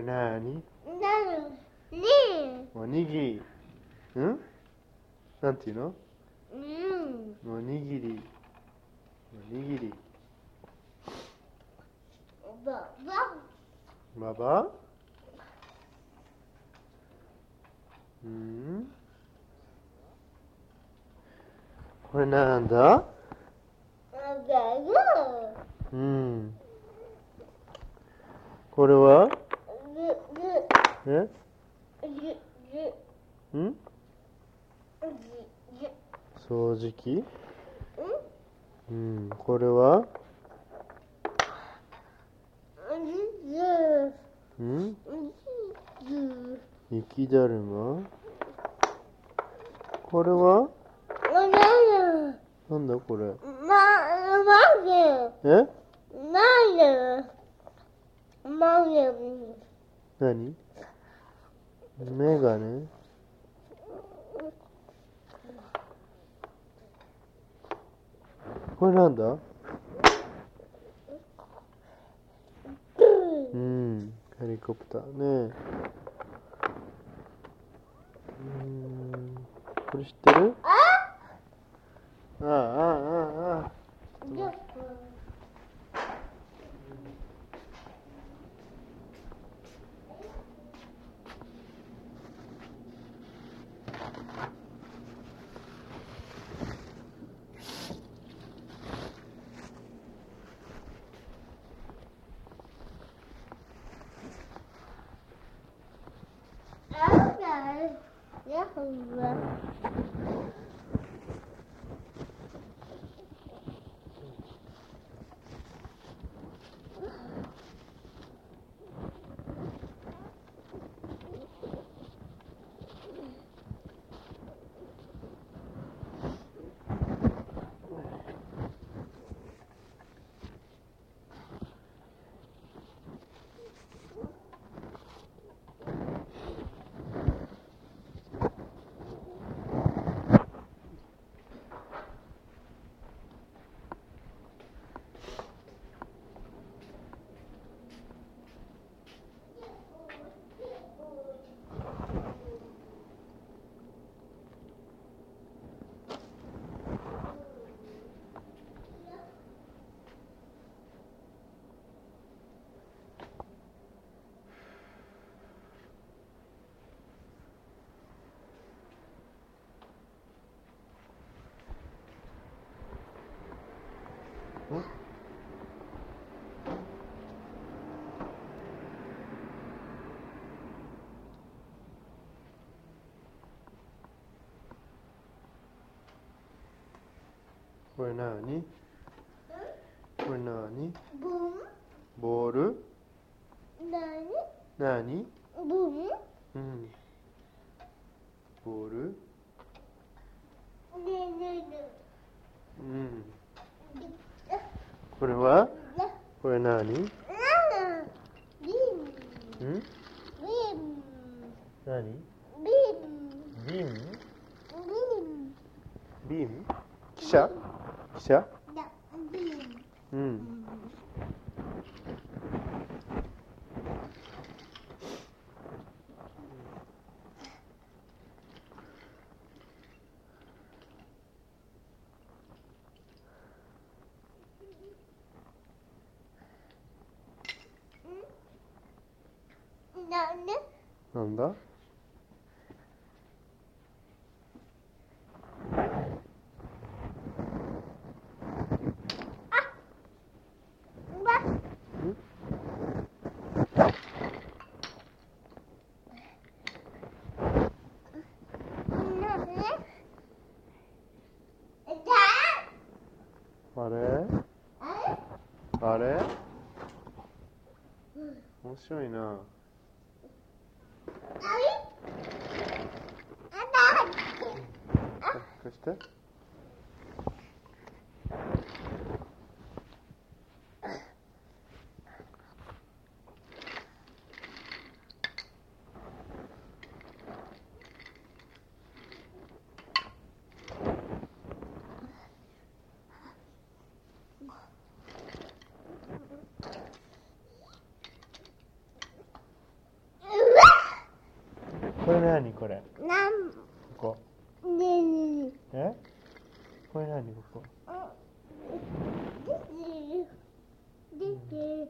[SPEAKER 1] なに？
[SPEAKER 3] なるに
[SPEAKER 1] おにぎり。ん？なんていうの？
[SPEAKER 3] うん
[SPEAKER 1] おにぎり。おにぎり。
[SPEAKER 3] ばば
[SPEAKER 1] ばば？うん？これなんだ？
[SPEAKER 3] が
[SPEAKER 1] うん。これは？
[SPEAKER 3] ぐぐ
[SPEAKER 1] え？
[SPEAKER 3] ぐ
[SPEAKER 1] ん？
[SPEAKER 3] ぐぐ
[SPEAKER 1] 掃除機？うん。これは？ん？雪だるま？これは？なんだこれ？え？何？メガネ？これなんだ？うん、ヘリコプターね。うん、これ知ってる？ああ、ああ、ああ。これなに？これなに？ボール？なに？うん。ボール？うん。これは？これなに？ん？なに？ビーム？ビーム？汽車？汽車？うん。なんだ？あれ？あれ？面白いな。貸して。 何これ？
[SPEAKER 3] なん
[SPEAKER 1] ここ。
[SPEAKER 3] ねね
[SPEAKER 1] え？これ何ここ？
[SPEAKER 3] でで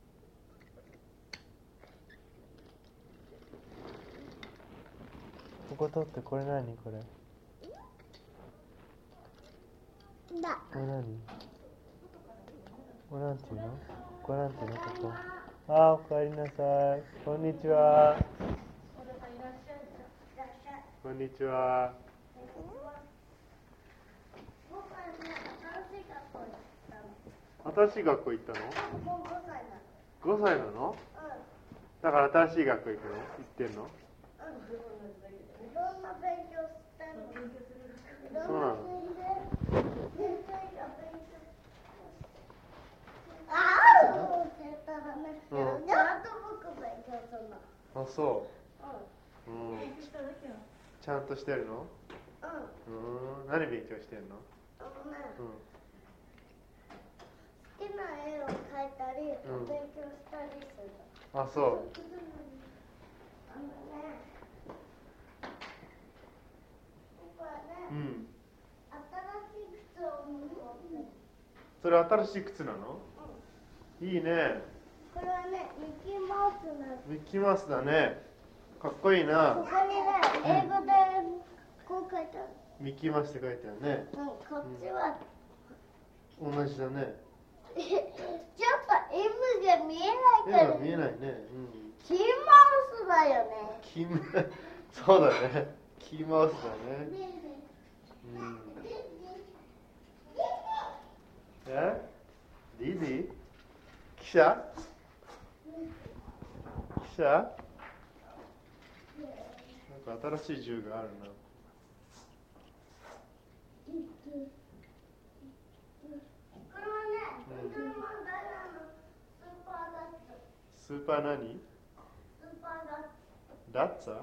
[SPEAKER 1] ここ取って、これ何これ？
[SPEAKER 3] だ
[SPEAKER 1] これ何？これなんていうの？これなんていうのここ？あー、おかえりなさい。こんにちは。こんにちは。新しい学校行ったの？ごさいなの？だから新しい学校行くの？行ってんの？
[SPEAKER 3] どんな勉強したの？
[SPEAKER 1] そうなの？
[SPEAKER 3] ああ、もう絶対ダメ。
[SPEAKER 1] うん。
[SPEAKER 3] じゃあ、あと僕勉強するの。
[SPEAKER 1] あ、そう。うん。ちゃんとしてるの？
[SPEAKER 3] うん。
[SPEAKER 1] うん。何勉強してんの？
[SPEAKER 3] あのね、
[SPEAKER 1] うん。
[SPEAKER 3] 好きな絵を描いたり、
[SPEAKER 1] うん
[SPEAKER 3] 勉強したりする。
[SPEAKER 1] あ、そう。
[SPEAKER 3] あのね、これね、
[SPEAKER 1] うん。
[SPEAKER 3] 新しい靴を持ってる。
[SPEAKER 1] それ新しい靴なの？いいね。
[SPEAKER 3] これはね、ミッキーマウスなの。
[SPEAKER 1] ミッキーマウスだね。かっこいいな。
[SPEAKER 3] ここにね、英語でこう書いてある。
[SPEAKER 1] ミッキーマウスって書いてあるね。
[SPEAKER 3] うん、こっちは、
[SPEAKER 1] 同じだね。
[SPEAKER 3] ちょっと M が見えないけど、
[SPEAKER 1] 絵が見えないね。うん。
[SPEAKER 3] キーマウスだよね。
[SPEAKER 1] キーそうだね。キーマウスだね。うん。え？ディズニー？記者？記者？なんか新しい銃があるな。
[SPEAKER 3] これはね、ウルトラマンダイナのスーパーガッツ。
[SPEAKER 1] スーパー何？
[SPEAKER 3] スーパーガッツ。
[SPEAKER 1] ラッツァ？
[SPEAKER 3] ウル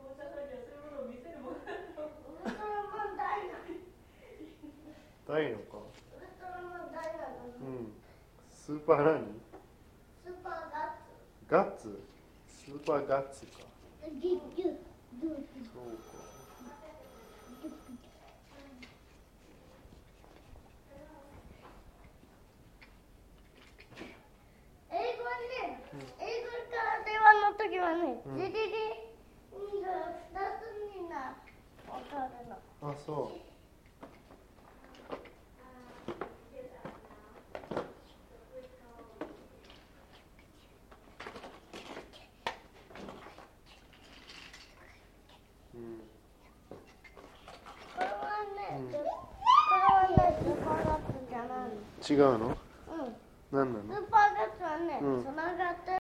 [SPEAKER 3] トラマンダイナ。
[SPEAKER 1] ダイノか。
[SPEAKER 3] ウルトラマンダイナの
[SPEAKER 1] うん。スーパー何？
[SPEAKER 3] スーパーガッツ。
[SPEAKER 1] ガッツ？スーパーガッツか。
[SPEAKER 3] ギュッギュッギュッ
[SPEAKER 1] そうか。
[SPEAKER 3] 英語ね、英語から電話の時はね、
[SPEAKER 1] うん
[SPEAKER 3] ジリリンがふたつになわかるの。
[SPEAKER 1] あ、そう。うん。
[SPEAKER 3] これはね、
[SPEAKER 1] うん
[SPEAKER 3] これはね、スーパーガッツじゃないの。
[SPEAKER 1] 違うの？
[SPEAKER 3] うん。
[SPEAKER 1] 何なの？
[SPEAKER 3] スーパーガッツはね、
[SPEAKER 1] うん
[SPEAKER 3] つながって